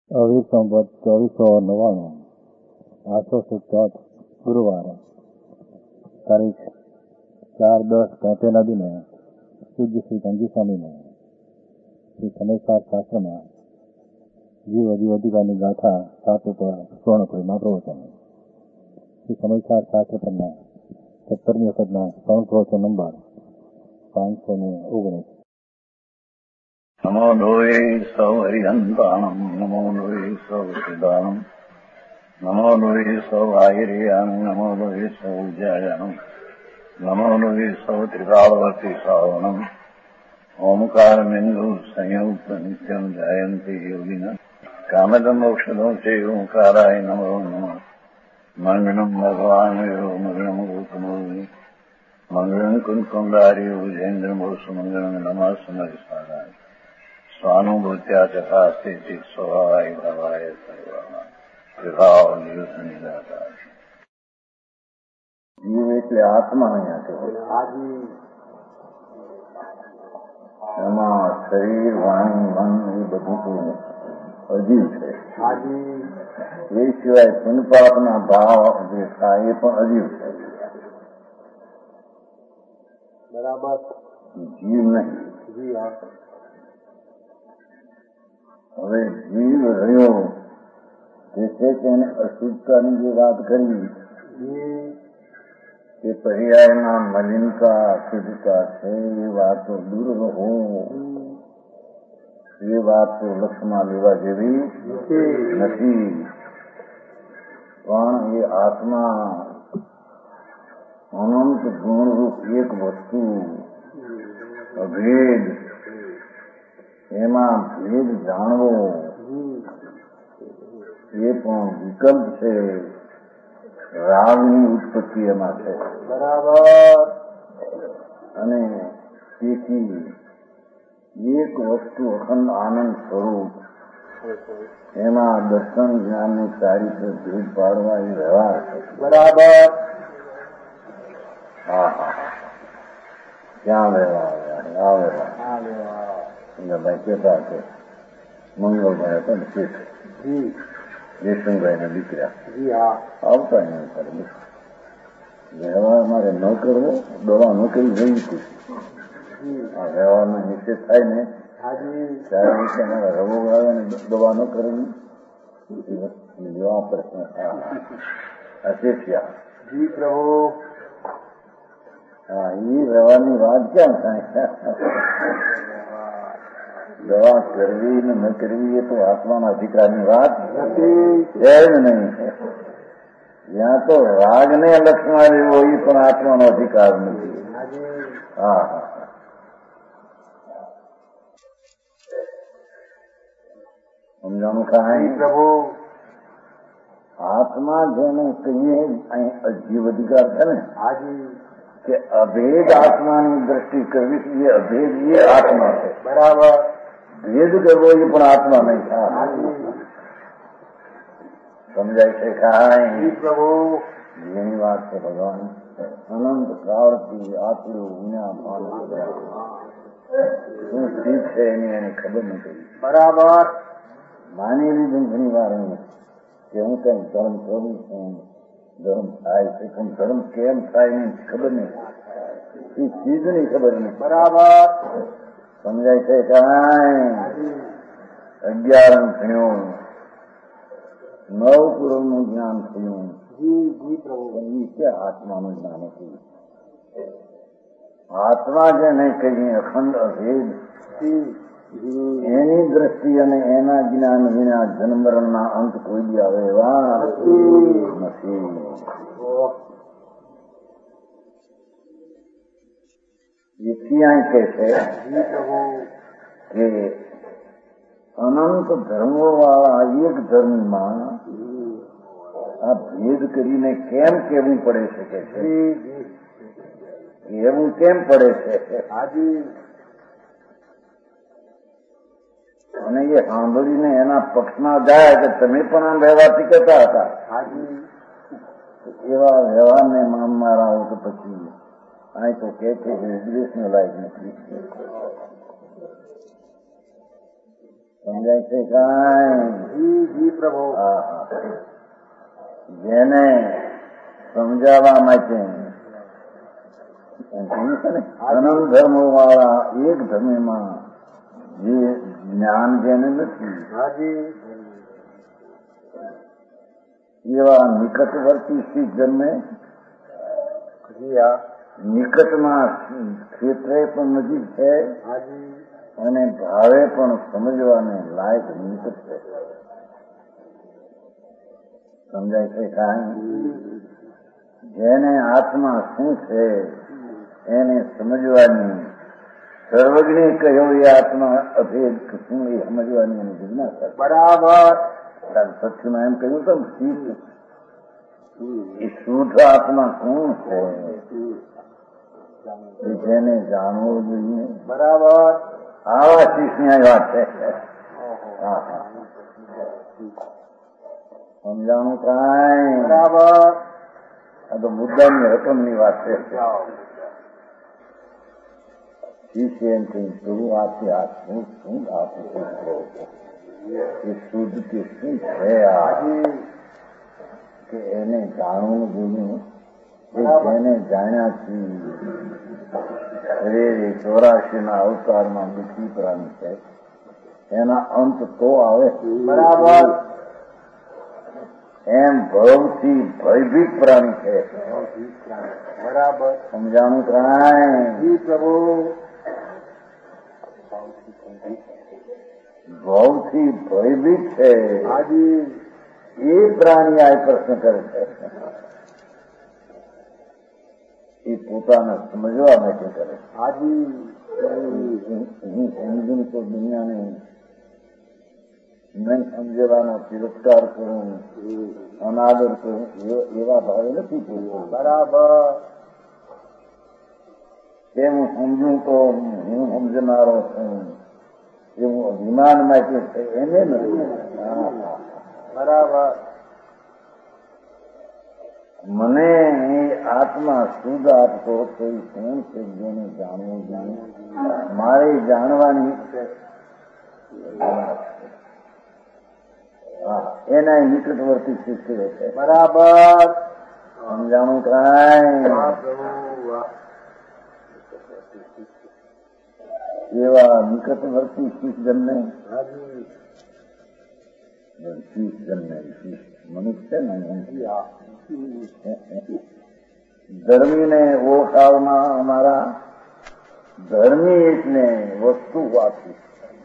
24 2499 800 ચોથ ગુરુવાર તારીખ 4/10/73 દિને પૂજ્ય શ્રી કાનજી સ્વામીને શ્રી સમયસાર શાસ્ત્રમાં જીવ અધિકારની ગાથા 7 ઉપર સ્વર્ણપુરીમાં પ્રવચન. શ્રી સમયસાર શાસ્ત્ર પરના 17મી વખતના સ્વર્ણ પ્રવચન નંબર 519. નમો લોહે સૌ હરિહંતાણમ, નમો લોહે સૌ સિદ્ધાણમ, નમો લોહે સૌ આહિર્યાણમ, નમો લોહે સૌ જયાણમ, નમો લોહે સૌ ત્રિકાળવતી શ્રાવણમ, ઓમકાર બિંદુ સંયુક્ત નિત્યમ જયંતિ યોગિન કામદમ મોક્ષદો છે ઓંકારાય નમો નમઃ. મંગળમ ભગવાન મંગળમ ગૌતમોની મંગળમ કુંકુંડાર્ય વિજેન્દ્રમોષ મંગળમ નમઃ સમરિસારાય સ્વાનુભૂત્યા ચકાસ્તે ચિત સ્વભાવાય ભાવાય સર્વમાં વિભાવ નિયુક્ત નિરાકાર. જીવ એટલે આત્મા અહીંયા છે. એમાં શરીર વાણી મન એ બધું અજીવ છે. એ સિવાય પુનપાપના ભાવ જે થાય એ પણ અજીવ છે. બરાબર. જીવ નહીં. હવે જીવ રહ્યો જે છે તેને અશુદ્ધતાની જે વાત કરી તે પર્યાયમાં મલિનતા અશુદ્ધતા છે એ વાતો દૂર રહો. એ વાતો લક્ષમાં લેવા જેવી નથી. પણ એ આત્મા અનંત ગુણરૂપ એક વસ્તુ અભેદ, એમાં ભેદ જાણવો એ પણ વિકલ્પ છે. રાગની ઉત્પત્તિ એમાં છે. બરાબર. અને તેથી એક વસ્તુ અખંડ આનંદ સ્વરૂપ, એમાં દર્શન જ્ઞાનની સારી છે ભેદ પાડવા એ વ્યવહાર છે. બરાબર. હા હા. ક્યાં વ્યવહાર આ વ્યવહાર ભાઈ કેતા છે. મંગળભાઈ હતા ને શેઠ જયશંકભાઈ ના દીકરા આવતા નહીં કરે. વ્યવહાર મારે ન કરવો, દવા ન કરી જઈ હતી. આ વ્યવહારનો નિશ્ચય થાય ને ત્યારે રીતે મારા રવો આવે ને દવા ન કરવી એવા પ્રશ્ન અશેષ્યા. જી પ્રભુ. હા, એ વ્યવહારની વાત ક્યાં થાય? દવા કરવી ને ન કરવી એ તો આત્માના અધિકારની વાત છે જ નહીં. ત્યાં તો રાગને લક્ષમાં લેવો એ પણ આત્માનો અધિકાર નથી. હા હા. સમજાણું કાંઈ? પ્રભુ આત્મા જેને કહીએ અહીં અજીવ અધિકાર છે ને કે અભેદ આત્માની દ્રષ્ટિ કરવી, એ અભેદ એ આત્મા છે. બરાબર. ભેદ કરવો એ પણ આત્મા નહીં થાય. સમજાય છે કાંઈ? પ્રભુ જેની વાત છે ભગવાન અનંત કાળથી આટલું વિના ભાન શું સ્થિત છે એની એને ખબર નથી. બરાબર. માની લીધું ઘણી વાર કે હું કઈ ધર્મ કરું છું, ધર્મ થાય છે, પણ ધર્મ કેમ થાય નહીં ખબર નહીં. એ ચીજની ખબર નહીં. બરાબર. સમજાય છે કાંઈ? 11 થયું, 9 પૂર્વનું જ્ઞાન થયું. એ ક્યાં આત્માનું જ્ઞાન હતું? આત્મા જેને કહીએ અખંડ અભેદ, એની દ્રષ્ટિ અને એના જ્ઞાન વિના જન્મરણના અંત કોઈ બી આવે એવા નથી. એથી અહીં કહે છે કે અનંત ધર્મો વાળા એક ધર્મમાં આ ભેદ કરીને કેમ કેવું પડે છે કે છે? એવું કેમ પડે છે? અને એ સાંભળીને એના પક્ષમાં જાય કે તમે પણ આમ વ્યવહારથી કહેતા હતા. એવા વ્યવહારને માન મારાઓ તો પછી અહીં તો કે છે કે ઉપદેશને લાયક નથી. સમજાય છે કાંઈ? જી પ્રભુ. હા. જેને સમજાવવા માટે અનંત ધર્મો વાળા એક ધર્મમાં જે જ્ઞાન જેને નથી એવા નિકટવર્તી શીખ જન્મે નિકટમાં ક્ષેત્રે પણ નજીક છે અને ભાવે પણ સમજવાને લાયક નિકટ છે. સમજાય છે કાંઈ? જેને આત્મા શું છે એને સમજવાની સર્વજ્ઞે કહ્યો એ આત્મા અભેદ શું એ સમજવાની એની જિજ્ઞાસા. બરાબર. સત્યમાં એમ કહ્યું તો એ શુદ્ધ આત્મા કોણ છે જેને જાણવું જોઈએ. બરાબર. આવા શીખની વાત છે. સમજાણું કાંઈ? બરાબર. આ તો મુદ્દાની રકમની વાત છે. શીખે એમ કહ્યું પ્રભુ આથી આ શું આપું એ શુદ્ધ કે શું છે કે એને જાણવું જોઈએ. એને જાણ્યા શરીર 84 અવતારમાં દુઃખી પ્રાણી છે. એના અંત તો આવે. બરાબર. એમ ભવથી ભયભીત પ્રાણી છે. બરાબર. સમજાણું કાંઈ? પ્રભુ. ભવથી ભયભીત છે એ પ્રાણી આ પ્રશ્ન કરે છે. એ પોતાને સમજવા માટે કરે. હું સમજું તો દુનિયાને નહીં સમજવાનો તિરસ્કાર કરું, અનાદર કરું એવા ભાવે નથી પૂછ્યો. બરાબર. કે હું સમજું તો હું સમજનારો છું એવું અભિમાન માટે છે એને નથી. બરાબર. મને એ આત્મા શુદ્ધ આપતો કોઈ કોણ છે જેને જાણવું જોઈએ. મારે જાણવાની એના નિકટવર્તી શિષ્ય છે. બરાબર. સમજાણું કાંઈ? એવા નિકટવર્તી શીખ જન્મે મનુષ્ય ને ધર્મીને ઓળખાવમાં અમારા ધર્મી એટલે વસ્તુ વાંચી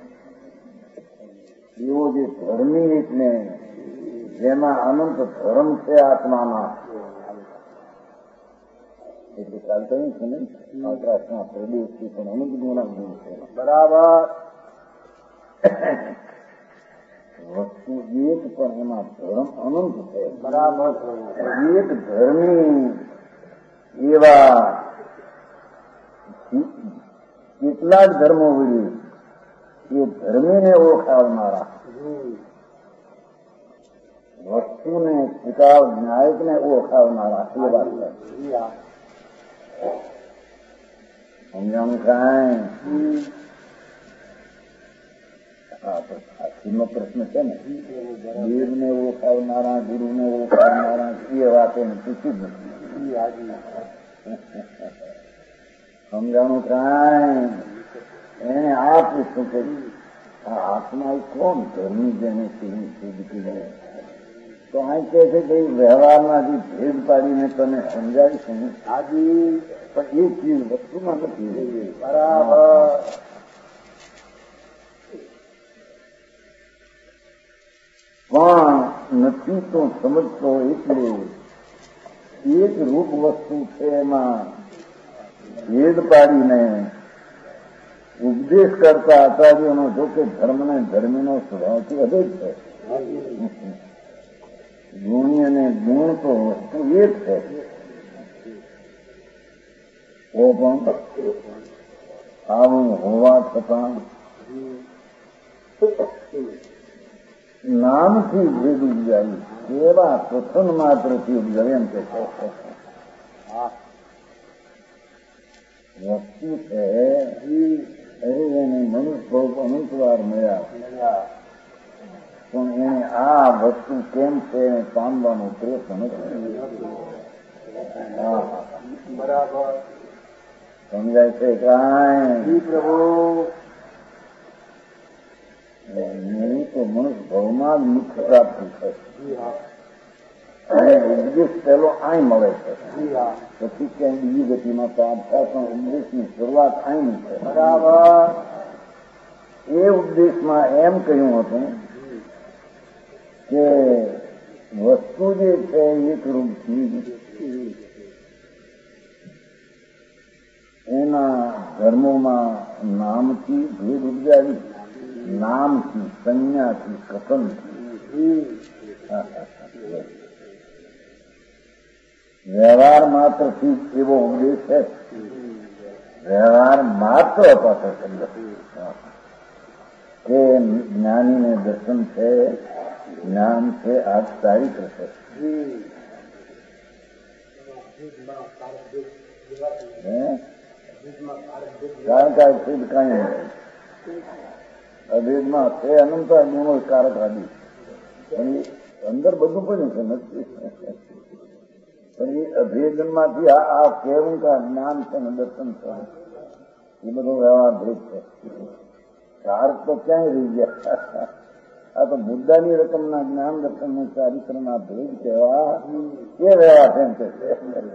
એવો જે ધર્મી એટલે જેમાં અનંત ધર્મ છે આત્મામાં એટલે કાલ કહ્યું છે ને આકાશના પ્રદેશથી પણ અનંત ગુણા ગુણ છે. બરાબર. વસ્તુ એક પણ એમાં ધર્મ અનંત છે. બરાબર. એક ધર્મી એવા કેટલાક ધર્મો વળી એ ધર્મીને ઓળખાવનારા વસ્તુને સ્વીકાર ન્યાયકને ઓળખાવનારા એવા છે. સમજાણું કાંઈ? આખીનો પ્રશ્ન છે ને દેવને ઓળખાવનારા ગુરુને ઓળખાવનારા એ વાતો પૂછ્યું જ નથી. સમજાણું કાંઈ? એને આ પૂછ્યું કે આ આત્મા કોણ ધર્મી જેને શીખી તો આ કહે છે કે વ્યવહારમાં જે ભેદ પાડીને તમે સમજાવીશું પણ એ ચીજ વસ્તુમાં નથી. બરાબર. પણ નથી તો સમજતો એટલે એક રૂપ વસ્તુ છે એમાં ભેદ પાડીને ઉપદેશ કરતા આચાર્યોનો જો કે ધર્મને ધર્મીનો સ્વભાવથી અભેદ છે. ગુણી અને ગુણ તો વસ્તુ એક છે. તો પણ આવું હોવા છતાં નામથી ભેદ ઉપજાવી કેવા પ્રથમ માત્રથી ઉપજાવે એમ કે વસ્તુ છે અરે એને મનુષ્ય બહુ અનંત વાર મળ્યા પણ એને આ વસ્તુ કેમ છે એને પામવાનો પ્રયત્ન નથી. બરાબર સમજાય છે કાંઈ? પ્રભુ નહીં તો મનુષ્ય ભાવમાં જ મુખ્ય પ્રાપ્તિ છે. અને ઉપદેશ પેલો આય મળે છે, પછી ક્યાંય બીજી ગતિમાં પ્રાપ્ત થાય, પણ ઉપદેશની શરૂઆત આયની છે. બરાબર એ ઉપદેશમાં એમ કહ્યું હતું કે વસ્તુ જે છે એક રૂપથી એના ધર્મોમાં નામથી ભેદ ઉપજાવી, નામથી, સંજ્ઞાથી, કથનથી. વ્યવહાર માત્રથી એવો ઉપદેશ છે. વ્યવહાર માત્ર પાછળ શબ્દ કે જ્ઞાનીને દર્શન છે, જ્ઞાન છે, આ ચારિત્ર છે. કારણ કે સિદ્ધ કાંઈ નથી. અભેદમાં છે અનંત ગુણો કારક આદિ, પણ એ અંદર બધું પડ્યું છે નથી. પણ એ અભેદનમાંથી આ કેવું કે જ્ઞાન છે ને દર્શન છે એ બધો વ્યવહાર ભેદ છે. કારક તો ક્યાંય રહી ગયા. આ તો મુદ્દાની રકમના જ્ઞાન દર્શન ને ચારિત્રના ભેદ કહેવા એ વ્યવહાર એમ કે છે.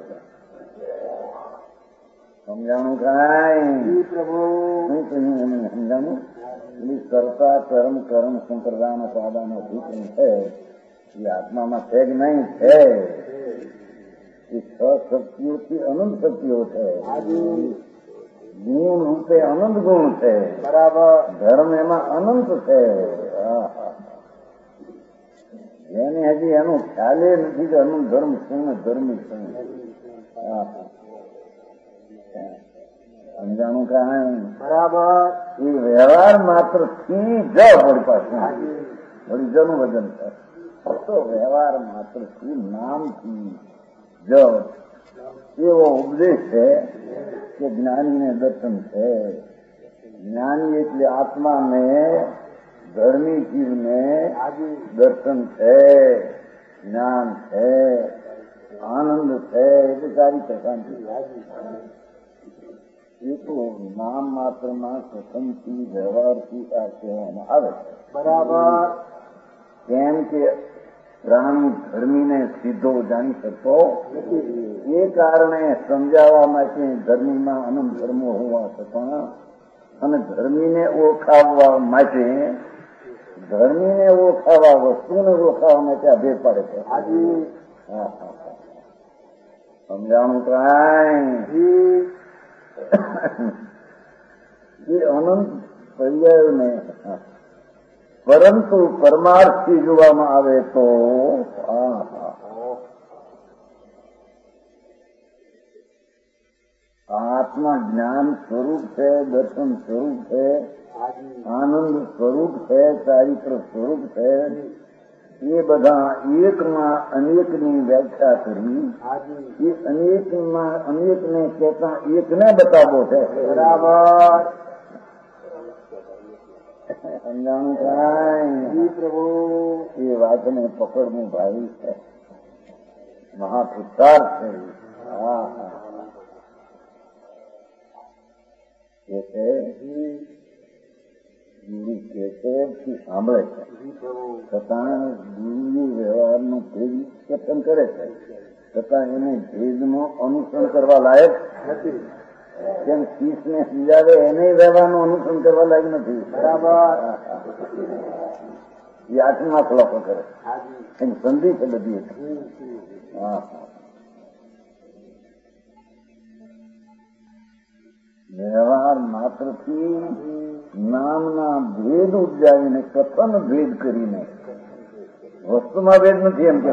સમજાણું કાંઈ? પ્રભુ શું કહ્યું એમને સમજાણું? એટલે કરતા કર્મ કર્મ સંપ્રદાયનો પાદાનો અભિપ્રાય છે એ આત્મામાં છે કે નહીં? છે. એ છ શક્તિઓથી અનંત શક્તિઓ છે. ગુણ રૂપે અનંત ગુણ છે. બરાબર ધર્મ એમાં અનંત છે. એને હજી એનો ખ્યાલે નથી કે અનંત ધર્મ શું ને ધર્મ શું. સમજાણું કાંઈ? બરાબર એ વ્યવહાર માત્ર થી જ વળી પાછું વળી જનું વજન છે. તો વ્યવહાર માત્ર થી નામથી જ એવો ઉપદેશ છે કે જ્ઞાનીને દર્શન છે. જ્ઞાની એટલે આત્માને, ધર્મી જીવને દર્શન છે, જ્ઞાન છે, આનંદ છે, એટલે સારી પ્રશાંતિ. એ તો નામ માત્રમાં કથનથી વ્યવહારથી આ કહેવામાં આવે છે. બરાબર કેમ કે પ્રાણી ધર્મીને સીધો જાણી શકતો એ કારણે સમજાવવા માટે ધર્મીમાં અનંત ધર્મો હોવા છતાં અને ધર્મીને ઓળખાવવા માટે વસ્તુને ઓળખાવવા માટે આ ભેદ પાડે છે. સમજાણું કાંઈ? એ અનંત પર્યાયોને પરંતુ પરમાર્થથી જોવામાં આવે તો આત્મા જ્ઞાન સ્વરૂપ છે, દર્શન સ્વરૂપ છે, આનંદ સ્વરૂપ છે, ચારિત્ર સ્વરૂપ છે. એ બધા એકમાં અનેકની વ્યાખ્યા કરી એ અનેકમાં અનેકને કહેતા એકને બતાવો છે. બરાબર સમજાણું કાંઈ? પ્રભુ એ વાતને પકડવું ભાઈ છે, મહાપુરસ્કાર છે. ગુરુ કે છે સાંભળે છે છતાં ગુરુ વ્યવહારનું ભેદ કથન કરે છે છતાં એને ભેદનું અનુસરણ કરવા લાયક નથી. કેમ શીશને સમજાવે એને વ્યવહારનું અનુસરણ કરવા લાયક નથી. બરાબર એ આત્મા ખલાસો કરે એની સંધિ છે બધી. વ્યવહાર માત્રથી નામના ભેદ ઉપજાવીને કથન ભેદ કરીને વસ્તુમાં ભેદ નથી એમ કે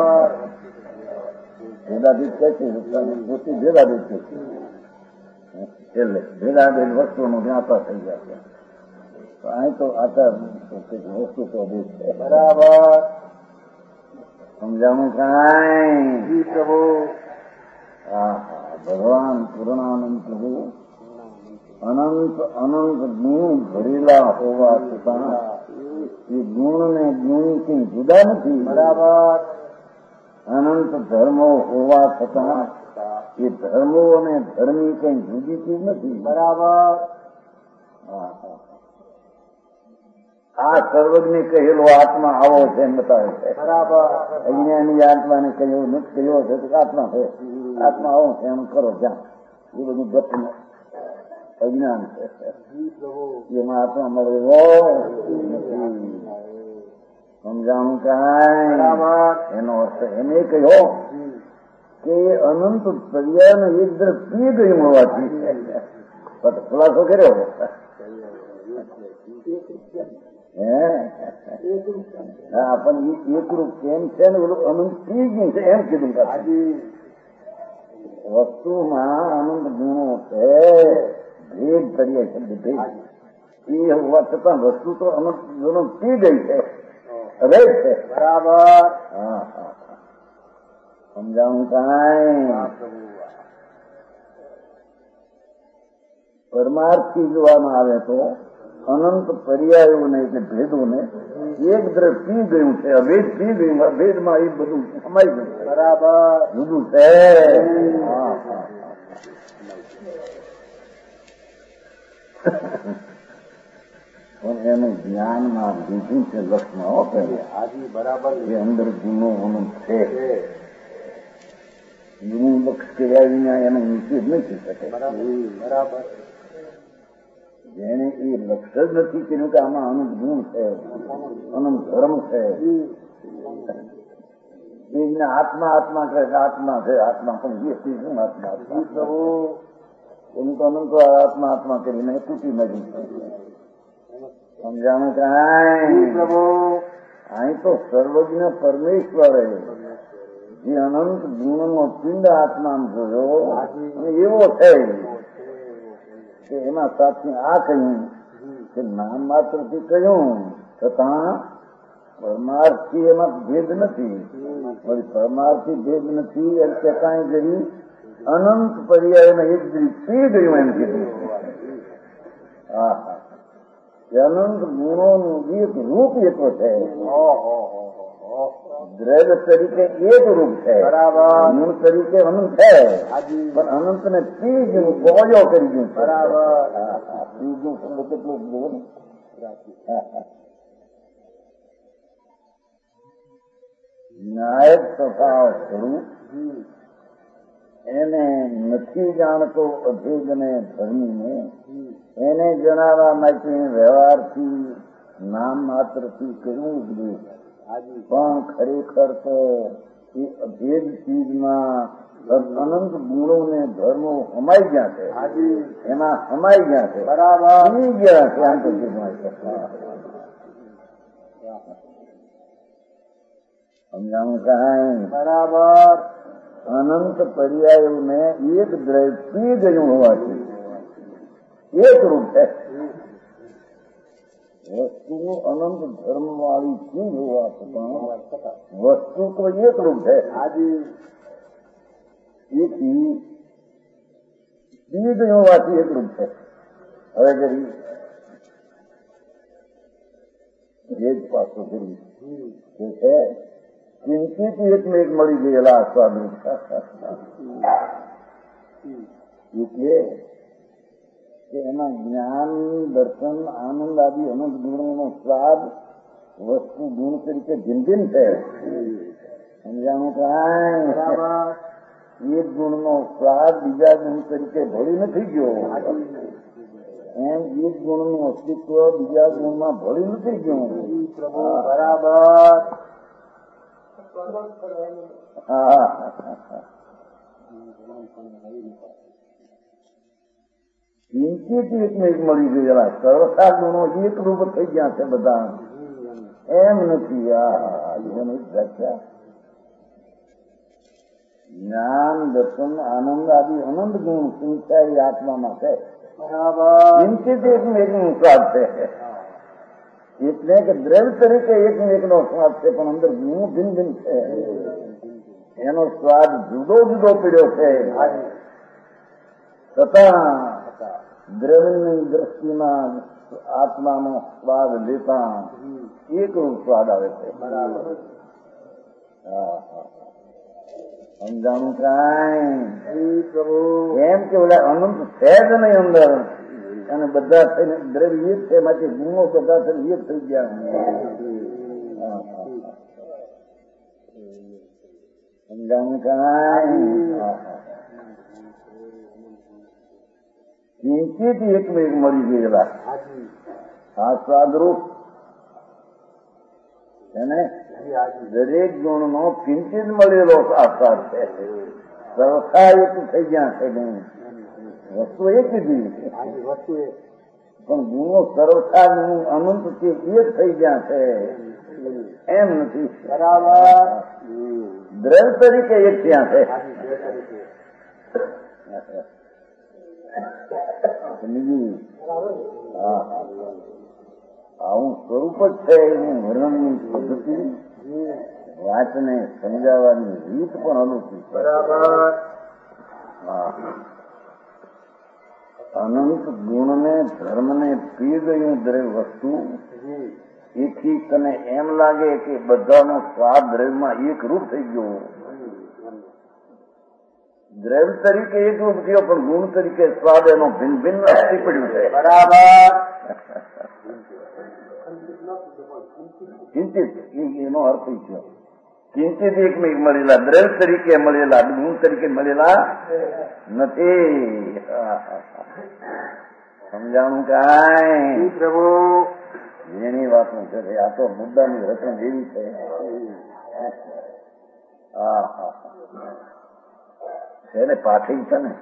ભેદાભેદ કે છે પોતે ભેદાભેદ કે છે. એટલે ભેદાભેદ વસ્તુનો જ્ઞાતા થઈ ગયા છે. તો અહીં તો આચાર વસ્તુ તો ભેદ છે. બરાબર સમજાણું કાંઈ? પ્રભુ ભગવાન પૂર્ણાનંદ પ્રભુ અનંત અનંત ગુણ ભરેલા હોવા છતાં એ ગુણ ને ગુણ કઈ જુદા નથી. બરાબર. અનંત ધર્મો હોવા છતાં એ ધર્મો અને ધર્મી કઈ જુદી ચીજ નથી. બરાબર. આ સર્વજ્ઞ કહેલો આત્મા આવો છે એમ બતાવે છે. બરાબર. અજ્ઞાની આત્માને કહ્યું નથી કહ્યો છે તો આત્મા છે. આત્મા આવો છે એમ કરો જ્યાં એ બધું ગત અજ્ઞાન છે. એમાં આત્મા મળ્યો સમજાણું કાંઈ એનો અર્થ એને કહ્યો કે અનંત પર્યાયનો એક દ્રવ પી ગયું હોવાથી ખુલાસો કર્યો. હા પણ એકરૂપ કેમ છે ને ઓલું અનંત પી ગયું છે એમ કીધું. વસ્તુમાં આનંદ ગુણો છે. ભેદ કરીએ શબ્દ ભેદ એ હોવા છતાં વસ્તુ તો અનંત ગુણો પી ગઈ છે. હવે છે. બરાબર. હા સમજાવું કાંઈ. પરમાર્થથી જોવામાં આવે તો અનંત પર્યાયોને એટલે ભેદોને એક દ્રવ પી ગયું છે. અભેદ પી ગયું. અભેદમાં એ બધું સમાઈ ગયું. બરાબર. જુદું છે. પણ એનું જ્ઞાનમાં બીજું છે લક્ષણો હાજી બરાબર. એ અંદર ગુનો અનંત છે. ગુણ લક્ષ કર્યા વિના એનો નિશ્ચિત નથી શકે. બરાબર. જેને એ લક્ષ જ નથી કર્યું કે આમાં અનંત ગુણ છે, અનંત ધર્મ છે. એને આત્મા આત્મા કહે છે. આત્મા છે આત્મા પણ વ્યક્તિ શું આત્મા એનું તો અનંત આત્મા આત્મા કરીને તૂટી મળ્યું. સમજાણું કાંઈ. અહીં તો સર્વજ્ઞ પરમેશ્વરે જે અનંત ગુણનો પિંડ આત્મા જોયો એવો છે કે એમાં સાથે આ કહ્યું કે નામ માત્રથી કહ્યું છતાં પરમાર્થથી એમાં ભેદ નથી. પરમાર્થી ભેદ નથી એટલે કાંઈ કરી અનંત પર્યાયમાં એક પી ગયું એમ કીધું. હા અનંત ગુણોનું એક રૂપ એક છે. દ્રવ્ય તરીકે એક રૂપ છે. ગુણ તરીકે અનંત છે પણ અનંત ને પી ગયું ગોળો કરી ગયું. બરાબર. પી ગયું શબ્દ કેટલું બોલ. નાયક સ્વભાવ સ્વરૂપ એને નથી જાણતો અભેદને ધર્મીને એને જણાવવા માટે વ્યવહારથી નામ માત્રથી કર્યું ઉપદેશ. પણ ખરેખર તો એ અભેદ ચીજમાં અનંત ગુણો ને ધર્મો હમાઈ ગયા છે. એમાં હમાઈ ગયા છે. બરાબર. ગયા છે. આમ તો સમજાણું કાંઈ. બરાબર. અનંત પર્યાયોને એક દ્રવ્ય પી ગયું હોવાથી એક રૂપ છે. વસ્તુ અનંત ધર્મ વાળી ચીજ હોવા છતાં વસ્તુ તો એક રૂપ છે. એથી પી ગયું હોવાથી એક રૂપ છે. હવે કરી એ જ પાછું કર્યું કે છે કિંચિત એકને એક મળી ગયેલા સ્વાદરૂપ એટલે કે એમાં જ્ઞાન દર્શન આનંદ આદિ અનંત ગુણોનો સ્વાદ વસ્તુ ગુણ તરીકે ભિન્ન છે. સમજાણું કાંઈ. એક ગુણનો સ્વાદ બીજા ગુણ તરીકે ભળી નથી ગયો એમ એક ગુણનું અસ્તિત્વ બીજા ગુણમાં ભળી નથી ગયું. બરાબર. કિંચિત એકને એક મળી ગયેલા સરખા ગુણો એક રૂપ થઈ ગયા છે બધા. એમ નથી. એની વ્યાખ્યા જ્ઞાન દર્શન આનંદ આદિ અનંત ગુણ સિંચાઈ આત્મામાં છે. કિંચિત એકને એકનું સ્વાદ છે. એટલે કે દ્રવ્ય તરીકે એકને એકનો સ્વાદ છે પણ અંદર ગુણ ભિન્ન ભિન્ન છે. એનો સ્વાદ જુદો જુદો પીડ્યો છે છતાં દ્રવ્યની દ્રષ્ટિમાં આત્માનો સ્વાદ લેતા એકરૂપ સ્વાદ આવે છે. સમજાણું કાંઈ એમ કે ઓલા અનંત છે જ નહીં અંદર, અને બધા થઈને દ્રવ્ય એક છે, માટે ગુણો બધા થઈને એક થઈ ગયા. સમજાણું કાંઈ કિંચિત એકમેક મળી ગયેલા આ સ્વાદરૂપ એને દરેક ગુણનો કિંચિત મળેલો આસ્વાદ છે. સરખા એક થઈ ગયા છે, વસ્તુ એક દીધી પણ ગુણો સરખા અનંતથી એક થઈ ગયા છે એમ નથી. બરાબર દ્રવ્ય તરીકે એક ત્યાં છે. આવું સ્વરૂપ જ છે એનું વર્ણનની પદ્ધતિ, વાતને સમજાવવાની રીત પણ અનુકૂળ છે. અનંત ગુણને ધર્મને પી ગયું દ્રવ્ય વસ્તુ, એથી તને એમ લાગે કે બધાનો સ્વાદ દ્રવ્યમાં એક રૂપ થઈ ગયો. દ્રવ્ય તરીકે એક રૂપ થયો, પણ ગુણ તરીકે સ્વાદ એનો ભિન્ન ભિન્ન થઈ પડ્યું છે. બરાબર કિંચિત એનો અર્થ થયો. કિંચિત એકમેક મળેલા દ્રવ્ય તરીકે મળેલા, ગુણ તરીકે મળેલા નથી. સમજાણું કાંઈ પ્રભુ એની વાતો છે. આ તો મુદ્દાની રચના એવી છે. એને પાઠી છે ને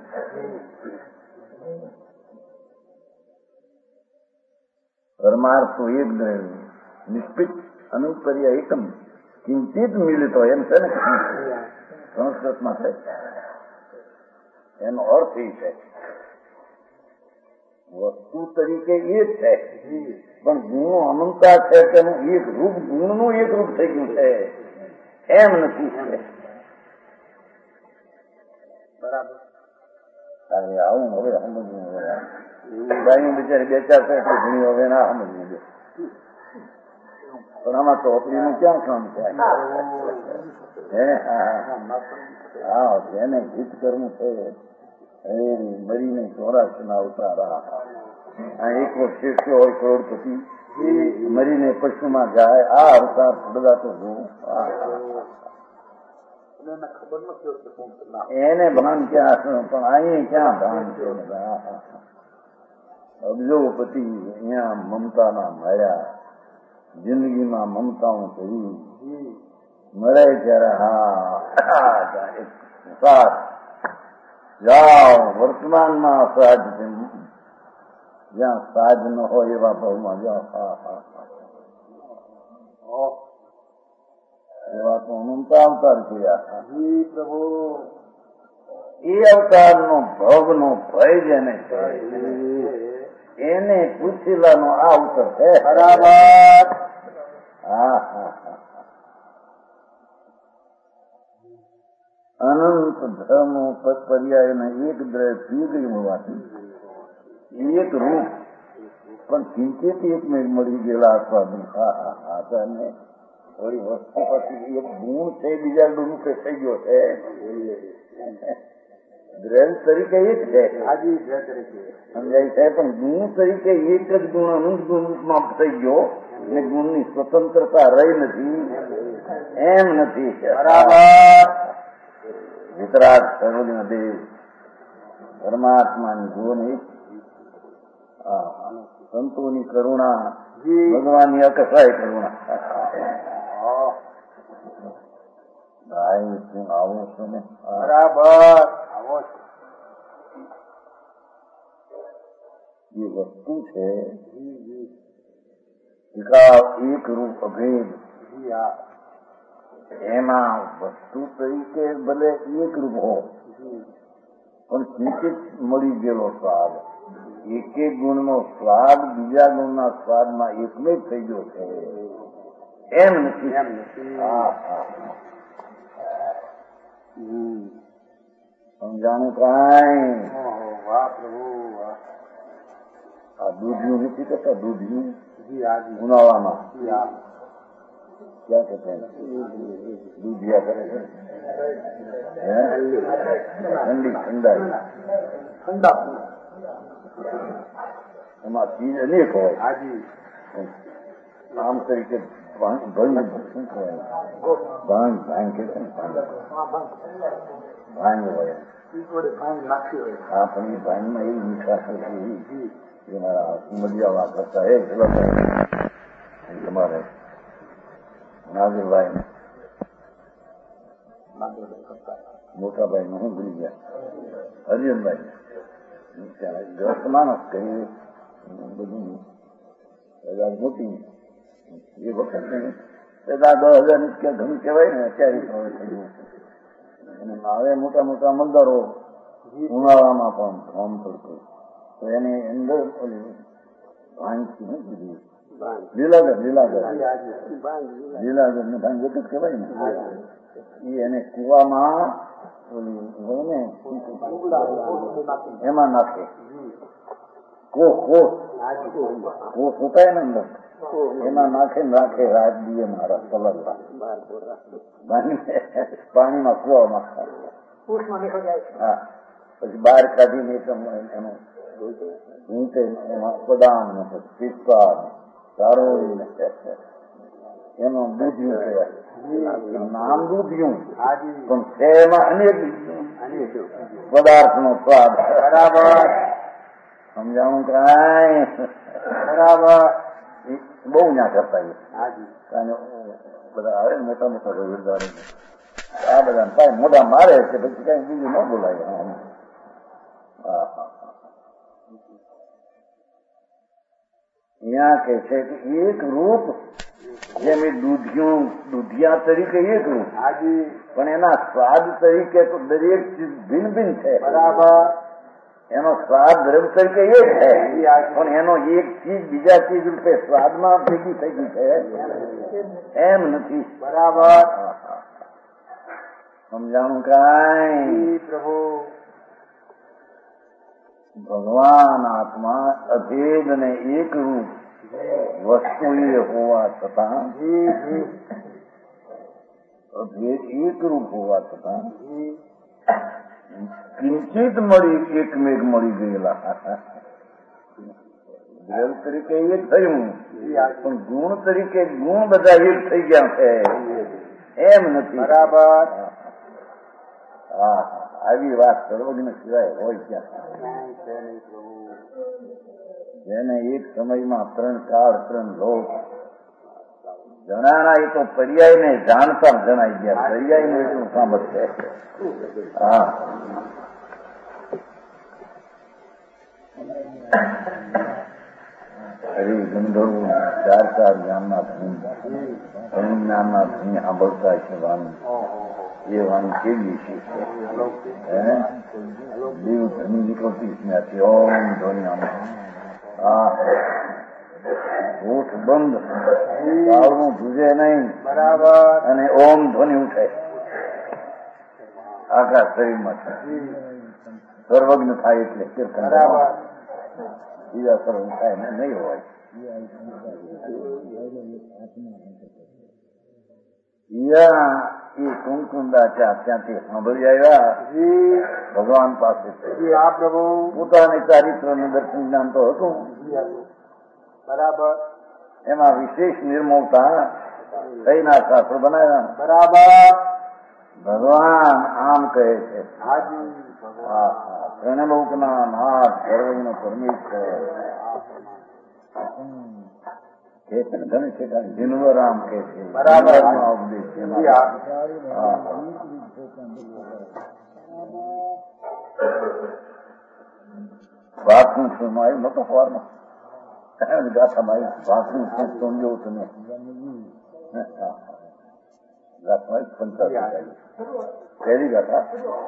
પરમાર્થો એક દ્રવ્ય નિષ્પિત અનુપર્ય એકમ કિંચિત મિલિતો એમ છે ને સંસ્કૃતમાં છે. એનો અર્થ એ છે વસ્તુ તરીકે એક છે, પણ ગુણો અનંતા છે તેનું એક રૂપ, ગુણનું એક રૂપ થઈ ગયું છે એમ નથી. બરાબર આવું હવે સમજવું. ગાયું બિચારી બે ચાર પૈસા ઘણી હવે ના સમજવું દે, પણ આમાં ચોપડીનું ક્યાં કામ થાય? હા જેને હિત કરવું છે મરીને 84 ના અવતાર. એક વખત શેઠ્યો હોય કરોડપતિ, મરીને પશુમાં જાય, આ અવતાર બદલાતો જોવું. એને ભાન ક્યાં, પણ અહીં ક્યાં ભાન છે? અબજોપતિ અહીંયા મમતાના માર્યા, જિંદગીમાં મમતાઓ કરી, મરે ત્યારે હા જાઓ વર્તમાનમાં સાજ, જ્યાં સાજ ન હોય એવા ભાવમાં જાઓ. એવા તો અનંતા અવતાર કર્યા પ્રભુ. એ અવતારનો ભવનો ભય જેને છે એને પૂછેલાનો આ અવતાર છે. બરાબર. અનંત ધર્મો પર્યાયને એક દ્રવ્ય પી ગયું હોવાથી એક રૂપ પણ કિંચિત એકમેક મળી ગયેલા આત્માને થોડી વસ્તુ પછી એક ગુણ છે, બીજા ગુણ થઈ ગયો છે. દ્રવ્ય તરીકે એક છે સમજાય છે, પણ ગુણ તરીકે એક જ ગુણ અનંત ગુણમાં થઈ ગયો અને ગુણની સ્વતંત્રતા રહી નથી એમ નથી. બરાબર. વિતરાગ સર્વજ્ઞ દેવ પરમાત્માની જોની, સંતોની કરુણા, ભગવાનની અકસાય કરુણા. આવો છો ને? બરાબર. આવો એ વસ્તુ છે એક રૂપ અભેદ. એમાં વસ્તુ તરીકે ભલે એક રૂપ હો, પણ કિંચિત મળી ગયેલો સ્વાદ, એક એક ગુણનો સ્વાદ બીજા ગુણના સ્વાદમાં એકમેક થઈ ગયો છે એમ નથી. સમજાણું કાંઈ? વાહ પ્રભુ વાહ. આ દૂધિયું નથી કરતા, દૂધિયું જી હાજી ઉનાળામાં જી હા ક્યાં કરતા દૂધિયા કરે છે, ઠંડી ઠંડાઈ ઠંડા એમાં ચીજ અનેક હોય. હાજી આમ તરીકે ભાંગ શું કહેવાય, ભાંગ ભાંગ કે છે ને, ભાંગ હોય નાખી હોય આ પણ એ ભાંગમાં એવી મીઠાશ હતી એ મારા મજા વાપરતા એ તમારે નાગરભાઈ મોટા ભાઈ નું હું ભૂલી ગયા, હરિયનભાઈ ગ્રસ્ત માણસ કહી બધું મોટી એ વખત પેલા 10,000 ક્યાં ઘણું કહેવાય ને, અત્યારે હવે મોટા મોટા અમલદારો ઉનાળામાં પણ ફોર્મ પડતું તો એની અંદર ભાંગથી શું કીધું લીલાગર ને ભાંગ એક જ કહેવાય ને, એ એને કુવામાં હોય ને એમાં નાખે, કોસ ઉપાય ને અંદર એમાં નાખે ને રાખે રાત દીએ મારા સલગતા પાણીમાં કુવામાં. હા પછી બહાર કાઢીને એનું એમાં બદામ ને પિસ્તા ચારોળીને એનું દૂધિયું કહેવાય, નામ દૂધિયું પણ છે એમાં અનેક પદાર્થ નો સ્વાદ. બરાબર સમજાવું કાંઈ બરાબર બહુ ના કરતા હાજી કારણ બધા આવે મોટા મોટા રવિદારો આ બધા પાય મોઢા મારે છે, પછી કઈ બીજું ન બોલાય. અહીંયા કે છે કે એક રૂપ જેમ એ દૂધિયા તરીકે એક રૂપ, હાજી પણ એના સ્વાદ તરીકે તો દરેક ચીજ ભિન્ન ભિન્ન છે. બરાબર એનો સ્વાદ દ્રવ્ય તરીકે એક છે, પણ એનો એક ચીજ બીજા ચીજ રૂપે સ્વાદમાં ભેગી થઈ ગઈ છે એમ નથી. બરાબર સમજાણું કાંઈ? પ્રભુ ભગવાન આત્મા અભેદ ને એક રૂપ વસ્તુ એ હોવા છતાં, અભેદ એક રૂપ હોવા છતાં કિંચિત મળી એકમેક મળી ગયેલા, દ્રવ્ય તરીકે એક થયું પણ ગુણ તરીકે ગુણ બધા એક થઈ ગયા છે એમ નથી. બરાબર હા આવી વાત સર્વજ્ઞ સિવાય હોય ક્યાં? જેને એક સમયમાં 3 કાળ 3 લોક જણાના, એ તો પર્યાય ને જાણતા જણાઈ ગયા, પર્યાય નું એટલું સામર્થ્ય. હા હરિ ગંધર્વ 4 જ્ઞાનના ધન જ્ઞાનના ધન સાંભળતા છે વાણી, એ વાણી કેવી છે દેવ ધની નીકળતી ત્યાંથી ઓમ ધ્વનિ હોઠ બંધ, આવડું ધુજે નહીં, બરાબર અને ઓમ ધ્વનિ ઉઠે આખા શરીરમાં, સર્વજ્ઞ થાય એટલે કીર્તન. બરાબર બીજા સર્વ થાય ને નહીં હોય. એ કુમકુંદાચા ત્યાંથી સાંભળી આવ્યા ભગવાન પાસે, આ પ્રભુ પોતાની ચારિત્રનું દર્શન જ્ઞાન તો હતું, બરાબર એમાં વિશેષ નિર્મળતા થઈના શાસ્ત્રો બનાવ્યા. બરાબર ભગવાન આમ કહે છે, હાજી ત્રણલોકના નાથ સર્વજ્ઞ પરમેશ્વર ઘણી ઠેકાણે જીનવરામ કે છે. બરાબર ઉપદેશ છે. વાતનું શું આવ્યું નતો સવારમાં ગાથામાં આવ્યું, વાતનું શું સમજો તમે ગાથામાં 85 પહેલી ગાથા,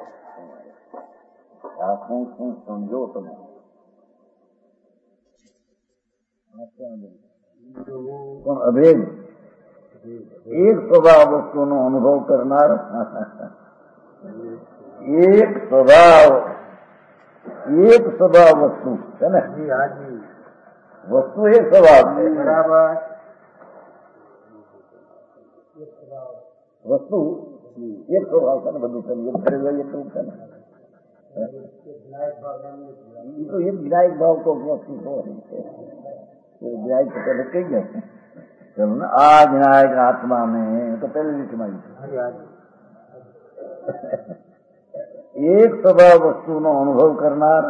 વાતનું શું સમજો તમે. પણ અભેદ એક સ્વભાવ વસ્તુનો અનુભવ કરનાર, એક સ્વભાવ વસ્તુ છે ને, વસ્તુ એક સ્વભાવ છે. બરાબર. વસ્તુ એક સ્વભાવ છે ને, બધું છે એક કરે હોય એટલું છે ને. એ તો એક ગ્રાહક ભાવ તો વસ્તુ છે ગ્રાહક તો પહેલે કઈ ગયા આ જ્ઞાયક આત્મા ને તો પહેલી રીતમાં એક સ્વભાવ વસ્તુનો અનુભવ કરનાર,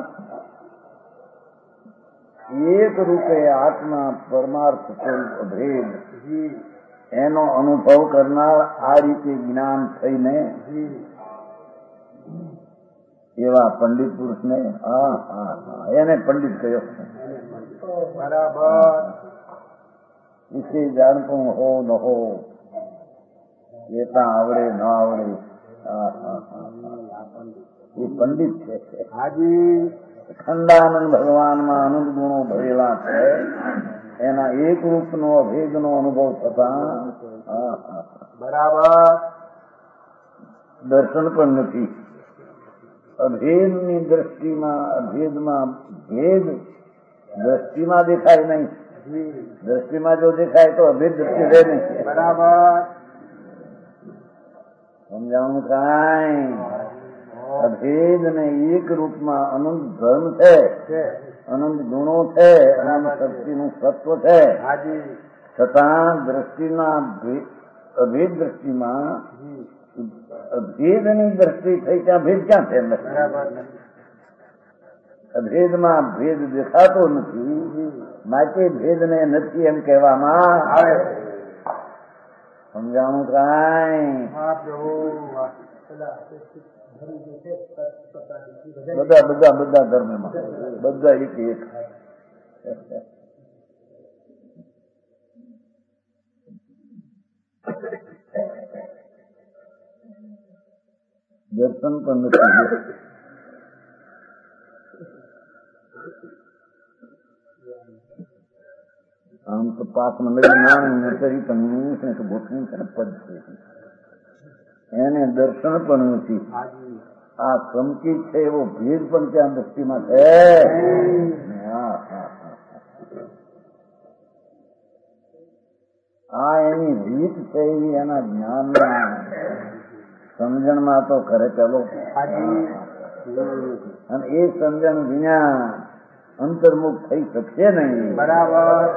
એક રૂપે આત્મા પરમાર્થ સ્વરૂપ અભેદ એનો અનુભવ કરનાર, આ રીતે જ્ઞાન થઈને એવા પંડિત પુરુષને એને પંડિત કહ્યો. બરાબર. इसे જાણતું હો ન હો, એતા આવડે ન આવડે, એ પંડિત છે. હાજી. ખંડાનંદ ભગવાનમાં અનંત ગુણો ભરેલા છે. એના એક રૂપનો અભેદનો અનુભવ થતા બરાબર. દર્શન પણ નથી. અભેદની દ્રષ્ટિમાં, અભેદમાં ભેદ દ્રષ્ટિમાં દેખાય નહીં. દ્રષ્ટિમાં જો દેખાય તો અભેદ દ્રષ્ટિ રહે નહીં. બરાબર. સમજાવું કાંઈ? અભેદ ને એક રૂપમાં અનંત ધર્મ છે, અનંત ગુણો છે, અનંત શક્તિનું સત્વ છે. છતાં દ્રષ્ટિના અભેદ દ્રષ્ટિમાં અભેદની દ્રષ્ટિ થઈ ત્યાં ભેદ ક્યાં છે? અભેદમાં ભેદ દેખાતો નથી, માટે ભેદને નથી એમ કહેવામાં આવે. સમજાણું કાંઈ? બધા ધર્મમાં બધા એક એક. દર્શન પણ નથી. આમ તો પાક મંડળી નાણી કરી પણ ગોઠવું છે ને પદ છે, એને દર્શન પણ નથી. આ સંકિત છે એવો ભેદ પણ ત્યાં દ્રષ્ટિમાં છે. આ એની રીત છે એવી એના જ્ઞાનમાં સમજણમાં તો ખરે ચાલો. અને એ સમજણ વિના અંતર્મુખ થઈ શકશે નહીં. બરાબર.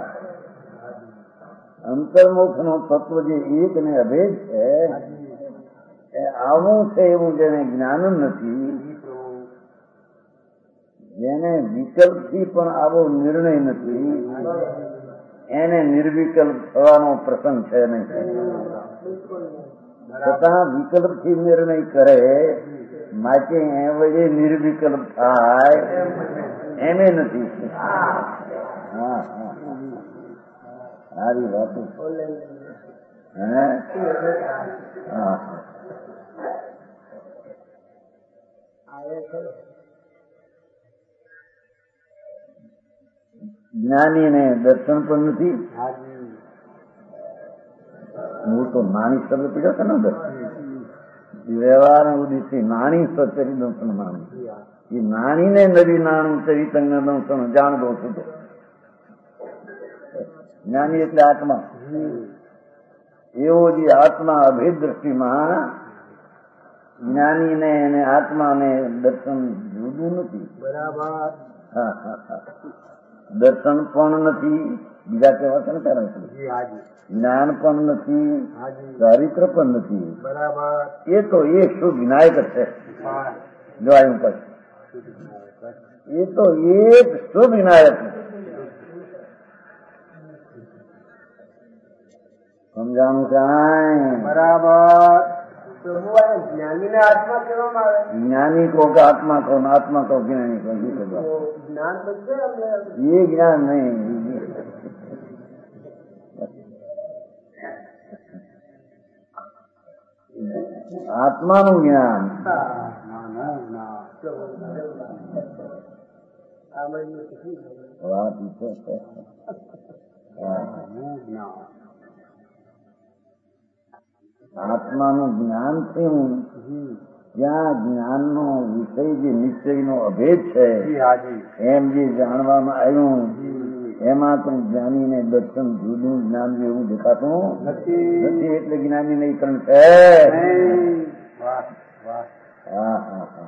અંતર્મુખ નો તત્વ જે એક ને અભેદ છે, એ આવું છે એવું જેને જ્ઞાન નથી, જેને વિકલ્પથી પણ આવો નિર્ણય નથી, એને નિર્વિકલ્પ થવાનો પ્રસંગ છે નહીં. છતાં વિકલ્પથી નિર્ણય કરે માટે એ વડે નિર્વિકલ્પ થાય એમે નથી. સારી વાત. જ્ઞાનીને દર્શન પણ નથી. હું તો નાની શબ્દ પીડ્યો છે ને, વ્યવહાર ઉદ્દેશી નાની સચરી દંશન નાની, એ નાનીને નવી નાણું ચરિતંગ દંશન જાણ દઉં છું. જ્ઞાની એટલે આત્મા. એવો જે આત્મા અભેદ દ્રષ્ટિમાં જ્ઞાનીને અને આત્માને દર્શન જુદું નથી. બરાબર. દર્શન પણ નથી, બીજા કેવા છે ને કારણ જ્ઞાન પણ નથી, ચારિત્ર પણ નથી. બરાબર. એ તો એક શુદ્ધ વિનાયક છે. જો આવ્યું પછી એ તો એક શુદ્ધ વિનાયક. સમજાણું કાંઈ? બરાબર. જ્ઞાનીને આત્મા કહેવામાં આવે. જ્ઞાની કહો કે આત્મા કહો, આત્મા કહો જ્ઞાની કહો, જ્ઞાન એ જ્ઞાન નહીં. આત્માનું જ્ઞાન. વાત આત્માનું જ્ઞાન થયું જ્યાં જ્ઞાનનો વિષય જે નિશ્ચયનો અભેદ છે એમ જે જાણવામાં આવ્યું એમાં તો જ્ઞાની ને દર્શન જુદું જ્ઞાન જેવું દેખાતું નથી, એટલે જ્ઞાની નહીં ત્રણ છે. હા હા હા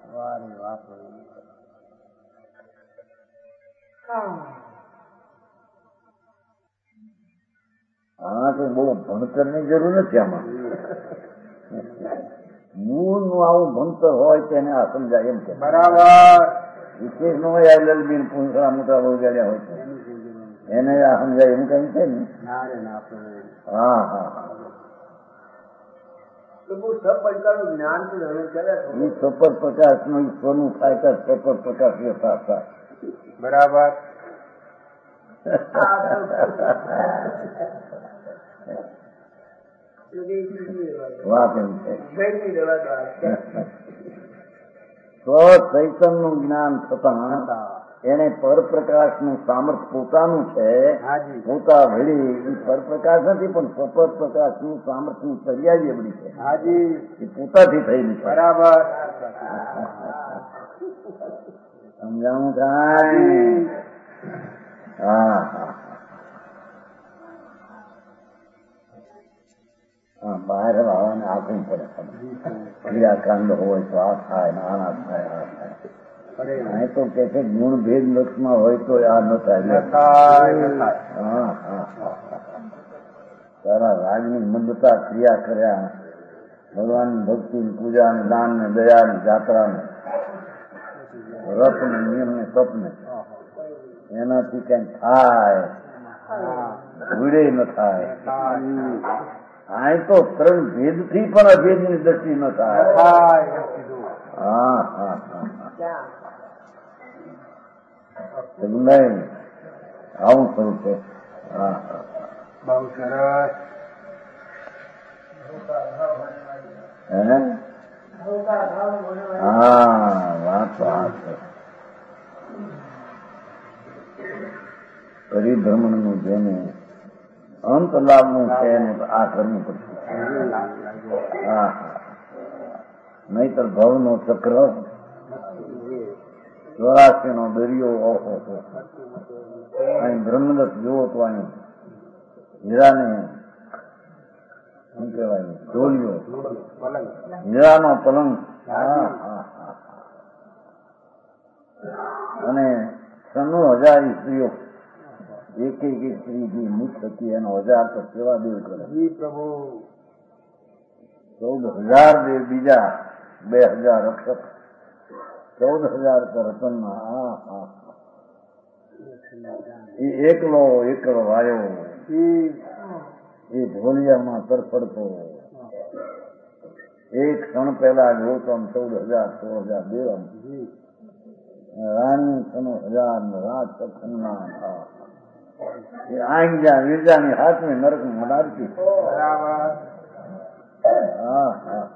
હા તો બહુ ભણતર ની જરૂર નથી આમાં. મૂળ નું આવું ભણતર હોય તેને આ સમજાય એમ કે બરાબર. વિશેષ નો હોય લલબીન પૂંછડા મોટા વગાડ્યા હોય છે એને આ સમજાય એમ કઈ છે ને. હા હા જ્ઞાન એ સપર 50 નું સોનું થાય તો સપર 50 થાય. બરાબર. વાત એમ છે. ચૈતન્ય નું જ્ઞાન થતા એને પરપ્રકાશ નું સામર્થ્ય પોતાનું છે, પોતા ભળી એ પરપ્રકાશ નથી પણ સપર પ્રકાશ નું સામર્થ્ય ની તૈયારી એવડી છે એ પોતાથી થયેલી છે. બરાબર. સમજાણું કાંઈ? હા હા હા બહાર આવવાને આપવું પડે. ક્રિયાકાંડ હોય તો આ થાય ને આ થાય આ થાય. અહીં તો કે છે ગુણ ભેદ લક્ષમાં હોય તો આ ન થાય. હા હા તારા રાજની મંદતા ક્રિયા કર્યા, ભગવાન ભક્તિ પૂજા ને દાન ને દયા ને જાત્રા ને રથ ને નિયમ ને તપ ને એનાથી કઈ થાય ભૂડે ન થાય. અહીં તો ત્રણ ભેદ થી પણ અભેદ ની દ્રષ્ટિ ન થાય. હા હા નહીં આવું થયું છે. હા બહુ સરસ. હા વાત છે. પરિભ્રમણ નું જેને અંત લાવવું છે એને આ કરવું પડશે. હા નહીતર ભવ નો ચક્ર 84 નો દરિયો ઓહો અહીં બ્રહ્મદત્ત જુઓ તો અહીં હીરાને શું કહેવાય ઢોલિયો, હીરાનો પલંગ. હા હા અને 96,000 સ્ત્રીઓ એક એક સ્ત્રી મુખ હતી એનો 1000 તો સેવા દેવ કરે. 14,000 દેવ બીજા 2,000 રક્ષક 14,000 રતનમાં. હા હા એ એકલો આવ્યો એ ઢોલિયામાં તરફડતો એક ક્ષણ પહેલા જોતો 14,000 દેવ રાણી 96,000 રાજ સત્સંગના આંગજા વિરજાની હાથની નરક મનારતી. હા હા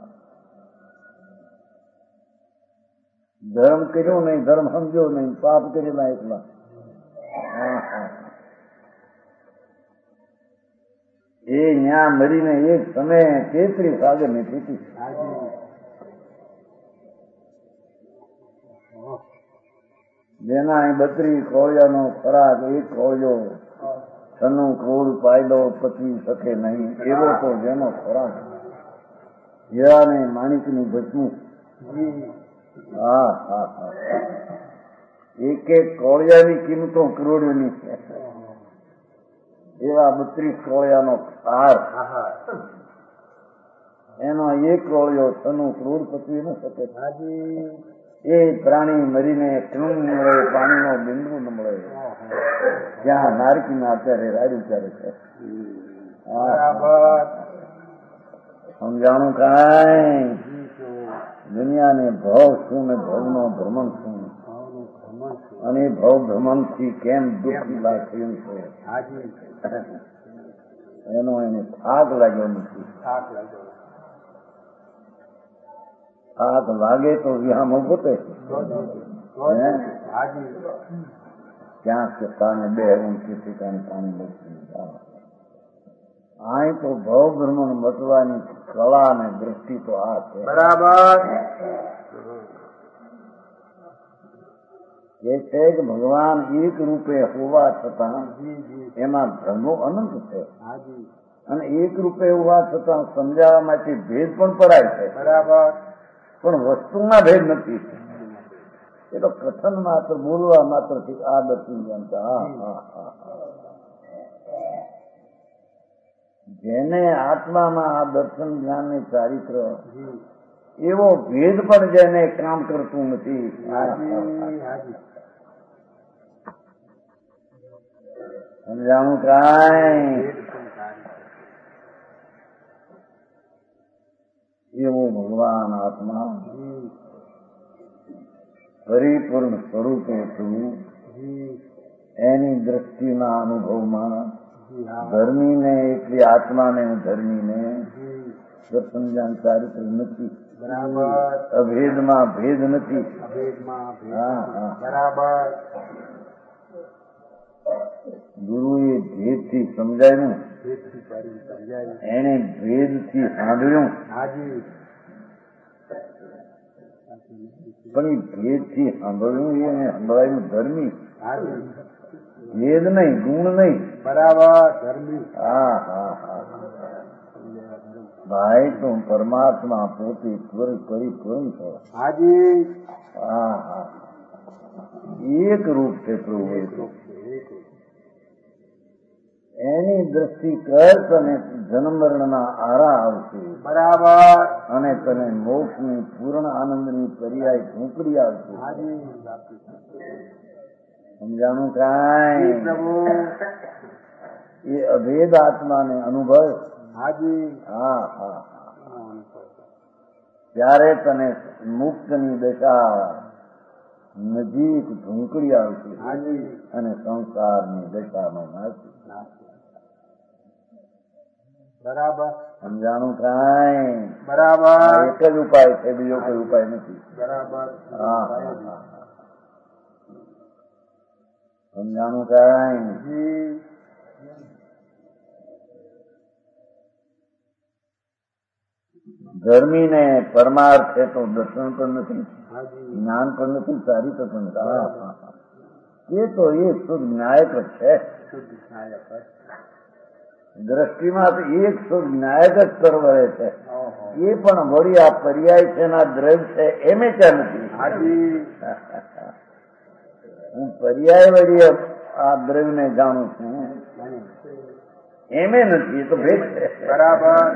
ધર્મ કર્યો નહીં, ધર્મ સમજ્યો નહીં, પાપ કરેલા એટલા. હા હા એ ન્યા મરીને એક સમય 33 સાગર ની પીતી. જેના 32 કોળિયાનો ખોરાક એક કોળિયો 96 ક્રોડ પાયદો પચવી શકે નહીં એવો તો જેનો ખોરાક હીરાને માણિકનું બચવું. હા હા હા એક એક કોળિયાની કિંમતો કરોડોની છે. એવા 32 કોળિયાનો હાર એનો એક કોળિયો 96 ક્રોડ પચવી ન શકે. એ પ્રાણી મરીને કણું ન મળે, પાણીનો બિંદુ ન મળે, ત્યાં નારકીના અત્યારે રાડું ચાલે છે. સમજાણું કાંઈ? દુનિયાને ભવ શું ને ભવનો ભ્રમણ શું અને ભવ ભ્રમણ થી કેમ દુઃખ લાગ્યું છે એનો એને થાક લાગ્યો નથી. થાક લાગે તો વિહામો ગોતે ક્યાં સ્થાને બે ઊંચી ઠેકાને પાણી લખી. અહીં તો ભવ ભ્રમણ મટવાની કળા અને દ્રષ્ટિ તો આ છે. બરાબર. કે છે કે ભગવાન એક રૂપે હોવા છતાં એમાં ધર્મો અનંત છે અને એક રૂપે હોવા છતાં સમજાવવા માટે ભેદ પણ પડાય છે, બરાબર, પણ વસ્તુમાં ભેદ નથી. એ તો કથન માત્ર, બોલવા માત્ર આ દર્શન જાણતા. જેને આત્મામાં આ દર્શન જ્ઞાન ને ચારિત્ર એવો ભેદ પણ જેને કામ કરતું નથી. સમજાણું કાંઈ? એવો ભગવાન આત્મા પરિપૂર્ણ સ્વરૂપે થયું એની દ્રષ્ટિના અનુભવમાં ધર્મીને એટલી આત્માને ધર્મીને દર્શન જ્ઞાન ચારિત્ર નથી, બરાબર, અભેદમાં ભેદ નથી. બરાબર, ગુરુએ ભેદથી સમજાયું, એને ભેદથી સાંભળ્યું, પણ એ ભેદથી સાંભળ્યું એને સંભળાયું ધર્મી, ભેદ નહીં, ગુણ નહીં. બરાબર, ધર્મી. ભાઈ તો પરમાત્મા પોતે પરિપૂર્ણ છે. એક રૂપ છે પ્રભુ. એની દ્રષ્ટિ કર તને જન્મ મરણના આરા આવશે, બરાબર, અને તને મોક્ષની પૂર્ણ આનંદની પર્યાય ઝૂંપડી આવશે. સમજાણું કાંઈ? એ અભેદ આત્માને અનુભવ. ત્યારે તને મુક્તની દશા નજીક ઝૂંકડી આવશે અને સંસારની દશામાં નાશે. બરાબર, સમજાણું કાંઈ? બરાબર, એક જ ઉપાય છે, બીજો કોઈ ઉપાય નથી. બરાબર, સમજાણું કાંઈ? ધર્મીને પરમાર્થ છે તો દર્શન પણ નથી, જ્ઞાન પણ નથી, ચારિત્ર પણ નથી. એ તો એક શુદ્ધ ન્યાયક જ છે. દ્રષ્ટિમાં તો એક શુદ્ધ ન્યાયક જ સરવરે છે. એ પણ વળી આ પર્યાય છે ના દ્રવ્ય છે એમે ક્યાં નથી. હું પર્યાય વળી આ દ્રવ્યને જાણું છું એમે નથી. એ તો ભેદ છે. બરાબર,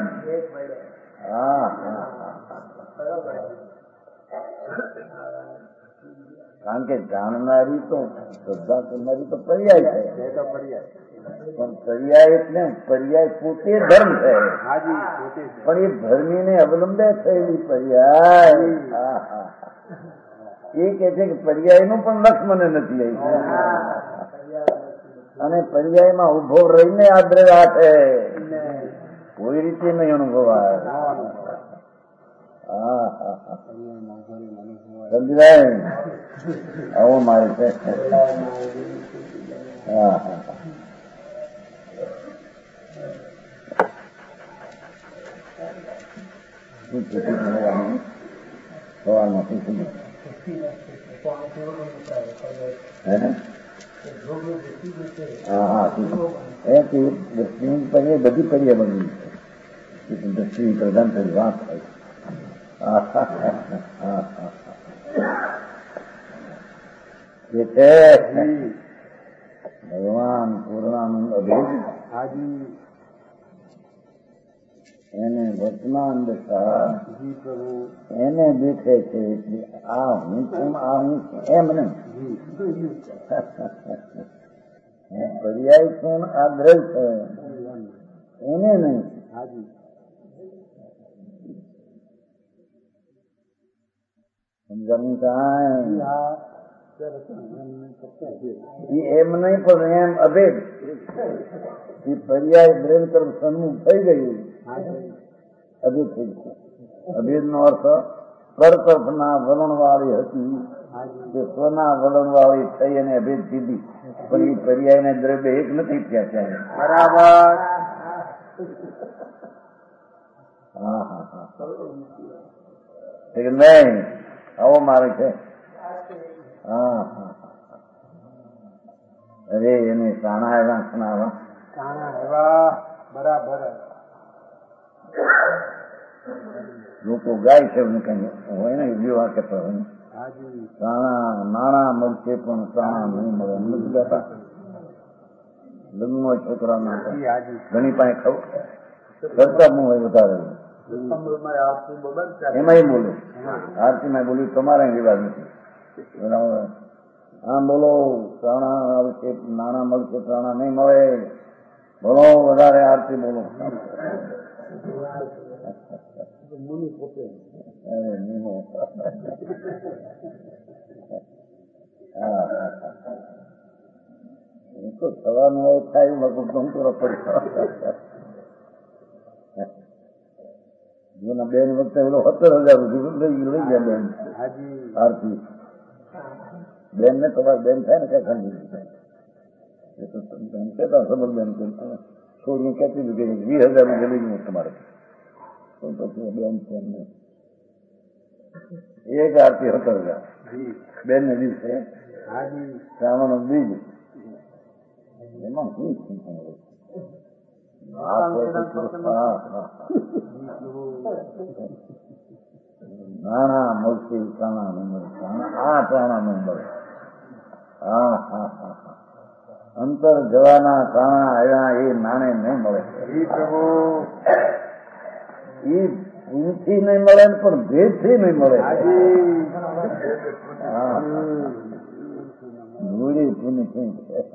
કારણ કે જાણનારી તો શ્રદ્ધા કરનારી તો પર્યાય છે, પણ પર્યાય એટલે પર્યાય પોતે ધર્મ છે, પણ એ ધર્મીને અવલંબે થયેલી પર્યાય. એ કે છે કે પર્યાયનું પણ લક્ષ મને નથી આવ્યું, અને પર્યાયમાં ઉભો રહીને આદ્રે રાખે કોઈ રીતે નહીં અનુભવાય. સમજાય? આવો મારે છે. સવાલમાં પૂછું બધી પર્યાય બની છે. દ્રષ્ટિ પ્રધાન થઈ વાત થાય. ભગવાન પૂર્ણાનંદ અભેદ એને વર્તમાન દશા એને દેખે છે. એટલે આ હું છું, આ હું એમ નહીં. પર્યાય છું, આ દ્રવ્ય છે એને નહીં. સમજાવું કાંઈ? એમ નહીં પણ એમ અભેદ. એ પર્યાય દ્રવ્ય તરફ સન્મુખ થઈ ગયું, અભેદ થઈ ગયું. અભેદ નો અર્થ પર તરફના વલણ વાળી હતી તે સ્વના વલણ વાળી થઈ અને અભેદ કીધી, પણ એ પર્યાય ને દ્રવ્ય એક નથી થયા ત્યારે. બરાબર, નહીં આવો મારે છે. અરે એને સાણા એવા ખણાવા કાણા એવા બરાબર લોકો ગાય છે કઈ હોય ને વિવાહ કરતા હોય હાજી સાણા નાણાં મળશે પણ સાણા નહીં મળે નથી જતા લગ્નમાં છોકરાના હાજી હાજી ઘણી પાસે ખબર કરતા હું હોય વધારે એમાંય બોલું આરતીમાં બોલ્યું તમારા રિવાજ નથી બરાબર આમ બોલો પ્રાણા આવશે નાણાં મળશે પ્રાણા નહીં મળે બોલો વધારે આરતી બોલો અરે નિમો હા તો થવાનું હોય થાય મગજ ગમતો પડી જૂના બેન વખતે પેલો 17,000 રૂપિયા લઈ ગયા બેન આરતી બેન ને તમારી બેન થાય ને ક્યાં ખંડી કેતા સબલ બેન છોડીને કેટલી રૂપિયા 20,000 રૂપિયા લઈ ગયું તમારે પછી બેન છે એમને એક આરતી 17,000 બેન ને દિવસે શ્રાવણ બીજ એમાં શું નાણા મળશે પ્રાણા નહીં મળે આ પ્રાણા નહીં મળે હા હા હા હા અંતર જવાના પ્રાણા આવ્યા એ નાણે નહીં મળે એ પૂંથી નહીં મળે પણ ભેદથી નહીં મળે હા ધૂળી પૂંથી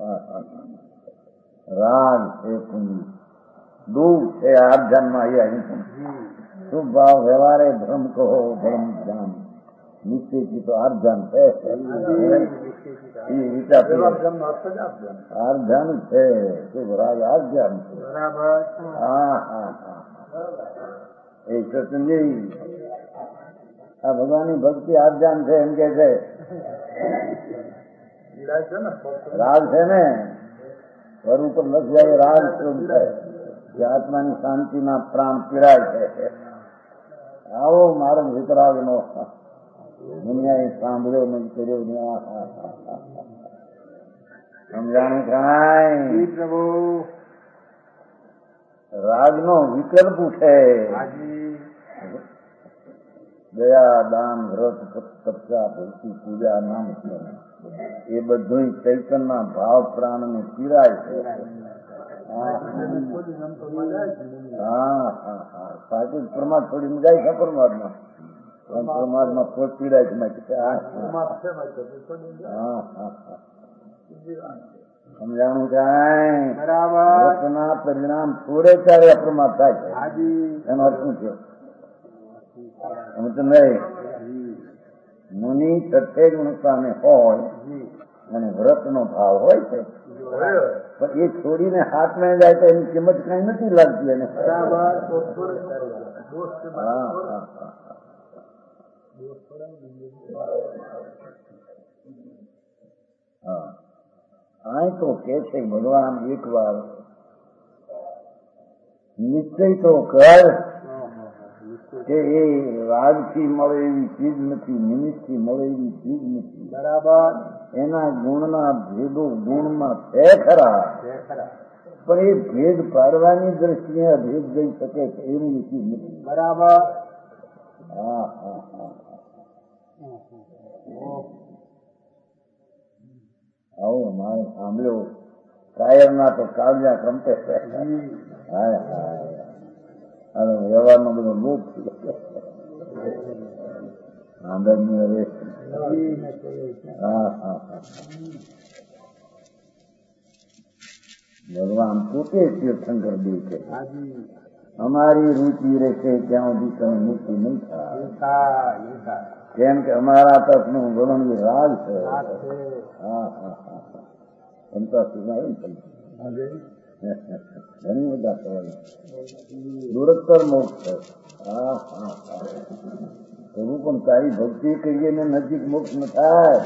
રાગ છે પૂંજી દુઃખ છે આર્જનમાં શુભ ભાવ વ્યવહારે ધર્મ કહો ધર્મ ધ્યાન નિશ્ચિત તો આર્જન છે આર્જન છે શુભ રાગ આર્જન છે હા હા હા એ સત્સંગી આ ભગવાનની ભક્તિ આર્જન છે એમ કે છે રાગ છે ને ઘર ઉપર લખ જાય રાગ શું છે જે આત્માની શાંતિના પ્રાણ પીડાય છે આવો મારો વિતરાગ નો દુનિયાએ સાંભળ્યો નહીં કર્યો નહીં સમજાણું કાંઈ પ્રભુ રાગ નો વિકલ્પ છે દયા દાન વ્રત તપસ્યા ભક્તિ પૂજા નામ એ બધું ચૈતનના ભાવ પ્રાણ ને પીડાય છે હા હા હા સાચું પરમાત્મા છોડીને જાય છે પરમાત્મા પરમાત્મા પોત પીડાય છે હા હા હા સમજાણું કાંઈ વ્રતના પરિણામ થોડે ત્યારે અપ્રમાદ થાય છે એનો અર્થ શું છે એમ તો નહીં મુનિ સત્ય ગુણતાને હોય અને વ્રતનો ભાવ હોય છે પણ એ છોડીને હાથમાં જાય તો એની કિંમત કઈ નથી લાગતી એને આ તો કે છે ભગવાન એક વાર નિશ્ચય તો કર કે એ રાગથી મળે એવી ચીજ નથી નિમિત્તથી મળે એવી ચીજ નથી બરાબર એના ગુણના ભેદો ગુણમાં છે ખરા પણ એ ભેદ પાડવાની દ્રષ્ટિએ ભેદ જઈ શકે છે એવી ચીજ નથી બરાબર હા હા હા આવો મારે સાંભળ્યો કાયરના તો કાળજા કંપે છે હાય હાય હવે વ્યવહારનો બધો લોપ આંદરની હવે હા હા હા ભગવાન પોતે તીર્થંકર દે છે અમારી રુચિ રહેશે ત્યાં સુધી તમે મુક્તિ નહીં થાય કેમ કે અમારા તકનું વર્ણન રાગ છે હા હા હા ક્ષમતા સુનાય ઘણી બધા કહેવાય દુરત્તર મોક્ષ છે હા હા હા એવું પણ તારી ભક્તિ કહીએ ને નજીક મોક્ષ ન થાય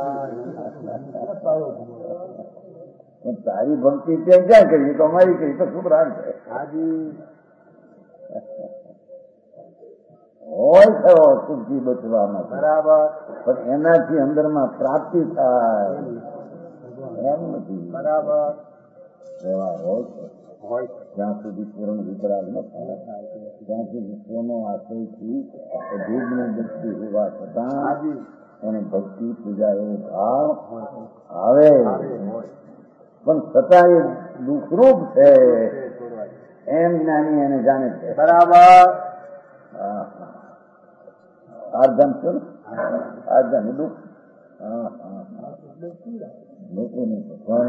પણ તારી ભક્તિ ત્યાં ક્યાં કરીએ તો અમારી કરી તો ખૂબ રાગ છે હોય થયો સુખથી બચવામાં બરાબર પણ એનાથી અંદરમાં પ્રાપ્તિ થાય એમ નથી. બરાબર વ્યવહાર હોય છે હોય જ્યાં સુધી પૂર્ણ વિતરાગ ન થાય ત્યાં સુધી વિશ્વનો આશયથી અભેદને દૃષ્ટિ હોવા છતાં હાજી એને ભક્તિ પૂજા એવો ભાવ આવે પણ છતાં એ દુઃખરૂપ છે એમ જ્ઞાની એને જાણે છે. બરાબર આર્ધન છે ને આર્ધન દુઃખ લોકોને ભગવાન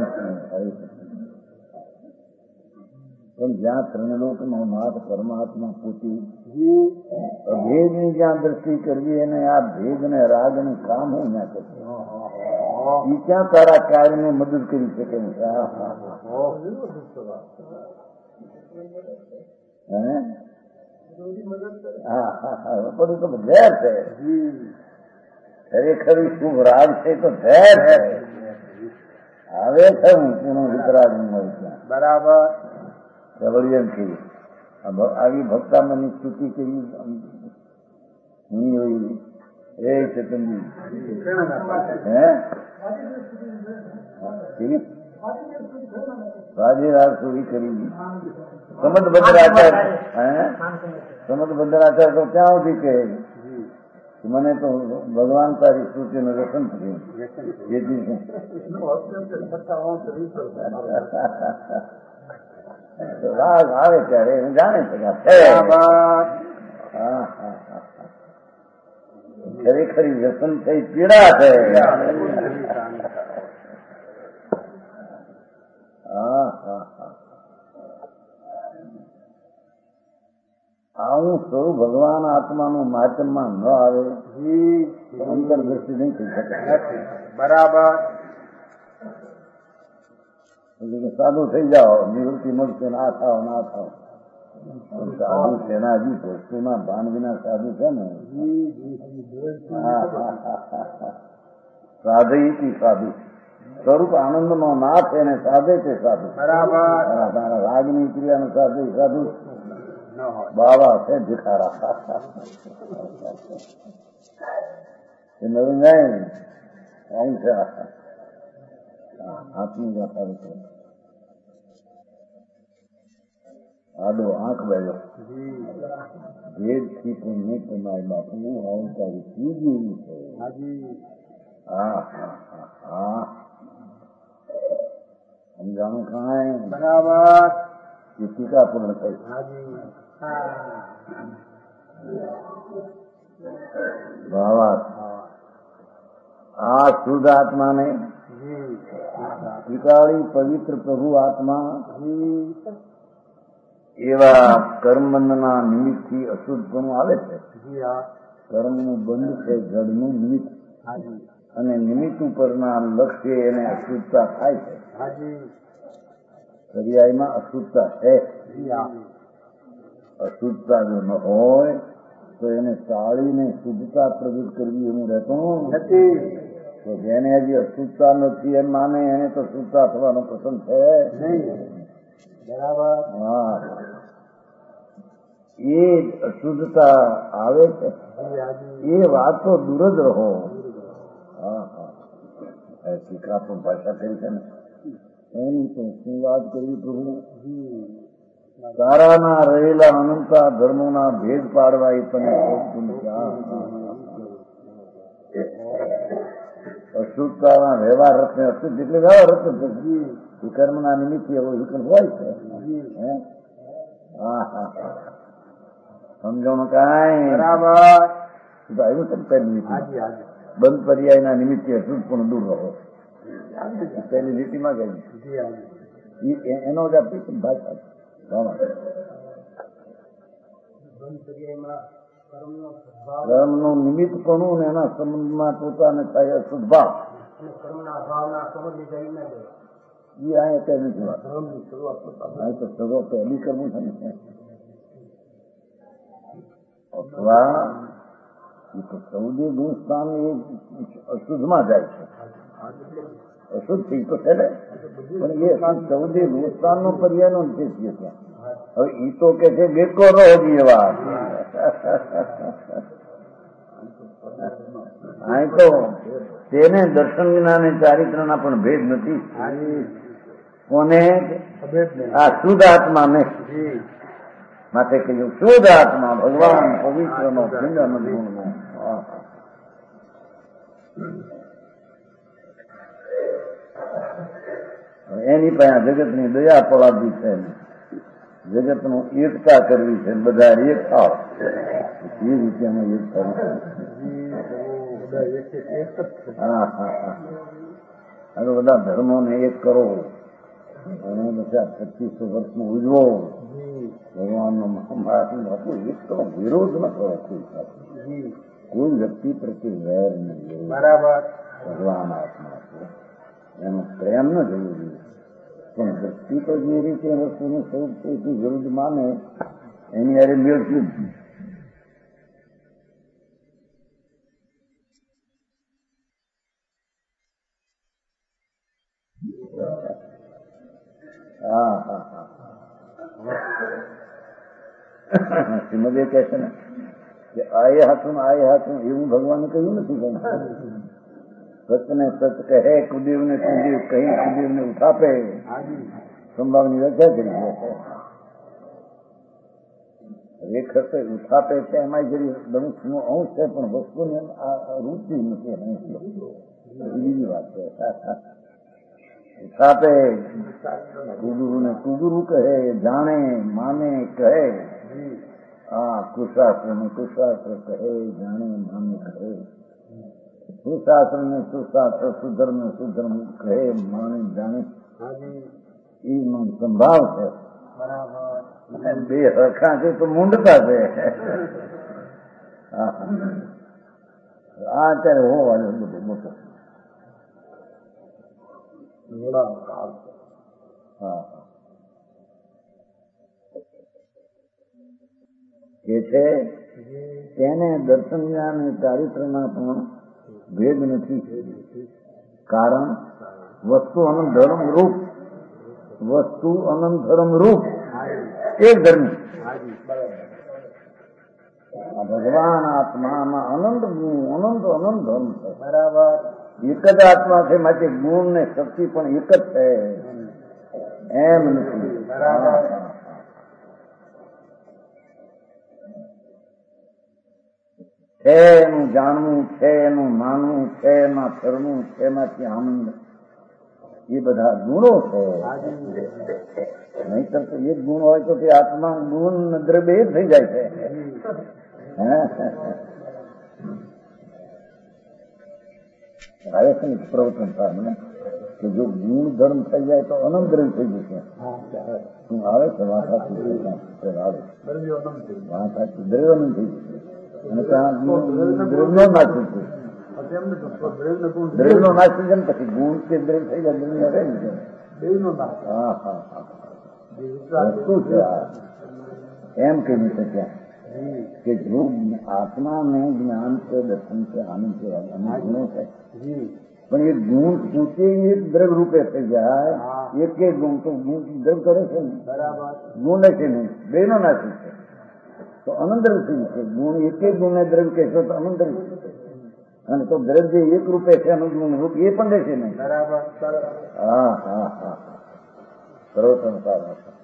પણ જ્યાં ત્રણલોકનો નાથ પરમાત્મા પોતી અભેદની જ્યાં દ્રષ્ટિ કરવી અને આ ભેદ ને રાગ ને કામ હું ના કરશે એ ક્યાં તારા કાર્યને મદદ કરી શકે? બધું તો ઝેર છે ખરેખર શુભ રાગ છે તો ઝેર છે. આવે છે હું પૂર્ણ વિતરાગ બરાબર પ્રબળિયન થઈ આવી ભક્તામની સ્તુતિ કરી એ ચેતનજી રાજીરાજ સુધી કરી સમદ ભદ્રાચાર્ય તો ક્યાં સુધી કહે મને તો ભગવાન તારી સ્તુતિનું રસન થયું જેથી રાગ આવે ત્યારે હું જાણે છે ખરેખર વ્યસન થઈ પીડા છે. આવું સ્વરૂપ ભગવાન આત્માનું માચમમાં ન આવે અંતરદ્રષ્ટિ નહીં થઈ શકે. બરાબર સાધુ થઈ જાઓ નિવૃત્તિ મળશે ના થાવ ના થાવ સાધુ સેનાજી વસ્તુના ભાન વિના સાધુ છે ને સાધયથી સાધુ સ્વરૂપ આનંદનો નાથ એને સાધે છે સાધુ. બરાબર રાગની ક્રિયાનું સાધુ સાધુ બાવા છે ભિખારા એ નવીન જાય ને અહીં છે આત્મી ગાતા છે આડો આંખ બેજો ભેદથી પણ નહીં કમાય બાપુ આવું તારી ચીજ એવી છે. સમજાણું કાંઈ બરાબર એ ટીકા પૂર્ણ થઈ. ભાવાર્થ આ શુદ્ધ આત્માને ત્રિકાળી પવિત્ર પ્રભુ આત્મા એવા કર્મબંધના નિમિત્તથી અશુદ્ધપણું આવે છે. કર્મનું બંધ છે જડનું નિમિત્ત અને નિમિત્ત ઉપરના લક્ષ્ય એને અશુદ્ધતા થાય છે. પર્યાયમાં અશુદ્ધતા છે. અશુદ્ધતા જો ન હોય તો એને ટાળીને શુદ્ધતા પ્રગટ કરવી એવું રહેતું નથી. તો જેને હજી અશુદ્ધતા નથી એમ માને એને તો શુદ્ધતા થવાનો પસંદ છે નહીં. બરાબર એ અશુદ્ધતા આવે છે એ વાત તો દૂર જ રહો. શીખા પણ ભાષા કરી છે ને એની તો શું વાત કરવી પ્રભુ. તારાના રહેલા અનંતા ધર્મોના ભેદ પાડવા એ તમે અશુદ્ધતાના વ્યવહાર રત્ને અશુદ્ધ એટલે વ્યવહાર રત્ન એ કર્મના નિમિત્તે એવો વિકલ્પ હોય છે. સમજણ કાંઈ બરાબર આવ્યું છે પહેલી બંધ પર્યાયના નિમિત્તે અશુદ્ધ પણ દૂર રહો. પહેલી લીટીમાં ગઈ એનો જ આપી ભાષા કર્મનું નિમિત્ત પણ ને એના સંબંધમાં પોતાને થાય અશુદ્ધ ભાવ એ આ કઈ નથી વાત. તો સગો પહેલી કરવું છે ને અથવા એ તો સૌદી ગુણ સ્થાન એ અશુદ્ધમાં જાય છે. અશુદ્ધ થઈ તો છે ને પણ એ સૌદી ગુણ સ્થાનનો પર્યાયનો નિષેધ છે ત્યાં. હવે એ તો કે છે બેકો રહો એવા અહીં તો તેને દર્શન વિનાને ચારિત્રના પણ ભેદ નથી. કોને? આ શુદ્ધ આત્માને. માટે કહ્યું શુદ્ધ આત્મા ભગવાન પવિત્રનો પિંડ અનંત ગુણનો. એની પાસે જગતની દયા પડાવી છે, જગતનું એકતા કરવી છે, બધા એક થાવ એ રીતે અમે એક કરીશું. હા હા હા, હવે બધા ધર્મોને એક કરો અને બધા 2500 વર્ષમાં ઉજવો. ભગવાનનો મહાત્મા એક કરો, વિરોધ ન કરો કોઈ સાથે, કોઈ વ્યક્તિ પ્રત્યે વેર નહીં. બરાબર. ભગવાન આત્મા છે એનો પ્રેમ ન જવું જોઈએ, પણ વ્યક્તિ તો જે રીતે વસ્તુનું સ્વરૂપ છે એટલું વિરુદ્ધ માને એની અરે મેળવ્યું. હા હા હા, શ્રીમદે કહે છે ને કે આ હતું એવું ભગવાને કહ્યું નથી. સતને સત કહે, કુદેવને કુદેવ કહી, કુદેવને ઉઠાપે. સંભાવની વ્યાખ્યા કરી છે. એક હશે ઉઠાપે છે, એમાં જરી દંશનો અંશ છે, પણ વસ્તુને રૂચિ નથી. બીજી વાત છે. ઉઠાપે કુદુરુને કુદુરુ કહે, જાણે માને કહે. હા, કુશાસ્ત્ર ને કુશાસ્ત્ર કહે, જાણે માને કહે. સુશાસ્ત્ર ને સુશાસ્ત્ર, સુધર્મ ને સુધર્મ કહે, માને જાણે. એ સંભાવ છે. બે હરખા છે તો મૂંડતા છે. આ અત્યારે હોવાનું બધું મોટું. કે છે તેને દર્શન જ્ઞાન ચારિત્રના પણ ભેદ નથી. કારણ વસ્તુ અનંત ધર્મ રૂપ, વસ્તુ અનંત ધર્મ રૂપ એક ધર્મ. ભગવાન આત્મામાં અનંત ગુણ, અનંત અનંત ધર્મ છે. બરાબર. એક જ આત્મા છે, માટે ગુણ ને શક્તિ પણ એક જ છે, એમ નથી. બરાબર. છે એનું જાણવું, છે એનું માનવું, છે એમાં ફરવું, છે એમાંથી આનંદ, એ બધા ગુણો છે. નહીતર તો એક ગુણ હોય તો તે આત્મા ગુણ દ્રવ્ય થઈ જાય છે. આવે છે ને પ્રવચન સામે કે જો ગુણ ધર્મ થઈ જાય તો અનંત દ્રવ્ય થઈ જશે. શું આવે છે? વાંસાથી આવે વાંસાથી દ્રવ્ય નહીં થઈ જશે. અને ત્યાં દ્રવ્યનો નાશ થઈ છે. દ્રવ્યનો નાશ થઈ જાય ને પછી ગુણ કે દ્રવ્ય થઈ જાય, દ્રવ્ય રહે ને. હા હા હા, વસ્તુ છે એમ કહી શક્યા કે જો આત્માને જ્ઞાન છે, દર્શન છે, આનંદ છે, અનેક ગુણો છે, પણ એ ગુણ પોતે એક દ્રવ્ય રૂપે થઈ જાય. એક એક ગુણ તો ગુણ દ્રવ્ય કરે છે ને, ગુણ છે નહીં, બે નો નાશી છે તો અનંત દ્રવ્ય છે. ગુણ એક એક ગુણને દ્રવ્ય કહેશો તો અનંત દ્રવ્ય છે, અને તો દ્રવ્ય એક રૂપે છે અનંત ગુણ રૂપ એ પણ રહેશે નહીં. બરાબર. હા હા હા, સર્વોત્તમ સારા છે.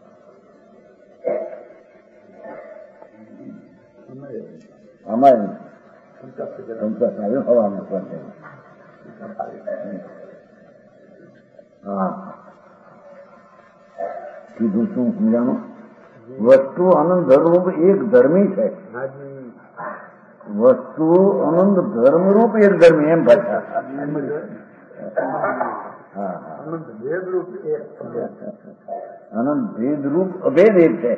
અમારી હવામાં પહોંચે. હા, કીધું શું સમજાણું? વસ્તુ અનંત ધર્મરૂપ એક ધર્મી છે. વસ્તુ અનંત ધર્મરૂપ એક ધર્મી, એમ ભાષા. હા, અનંત ભેદરૂપ અભેદ એક છે.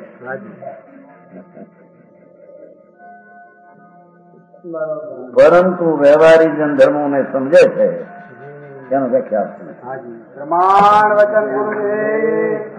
પરંતુ વ્યવહારિક જન ધર્મોને સમજે છે એનો વ્યાખ્યા. પ્રમાણ વચન ગુરુદેવ.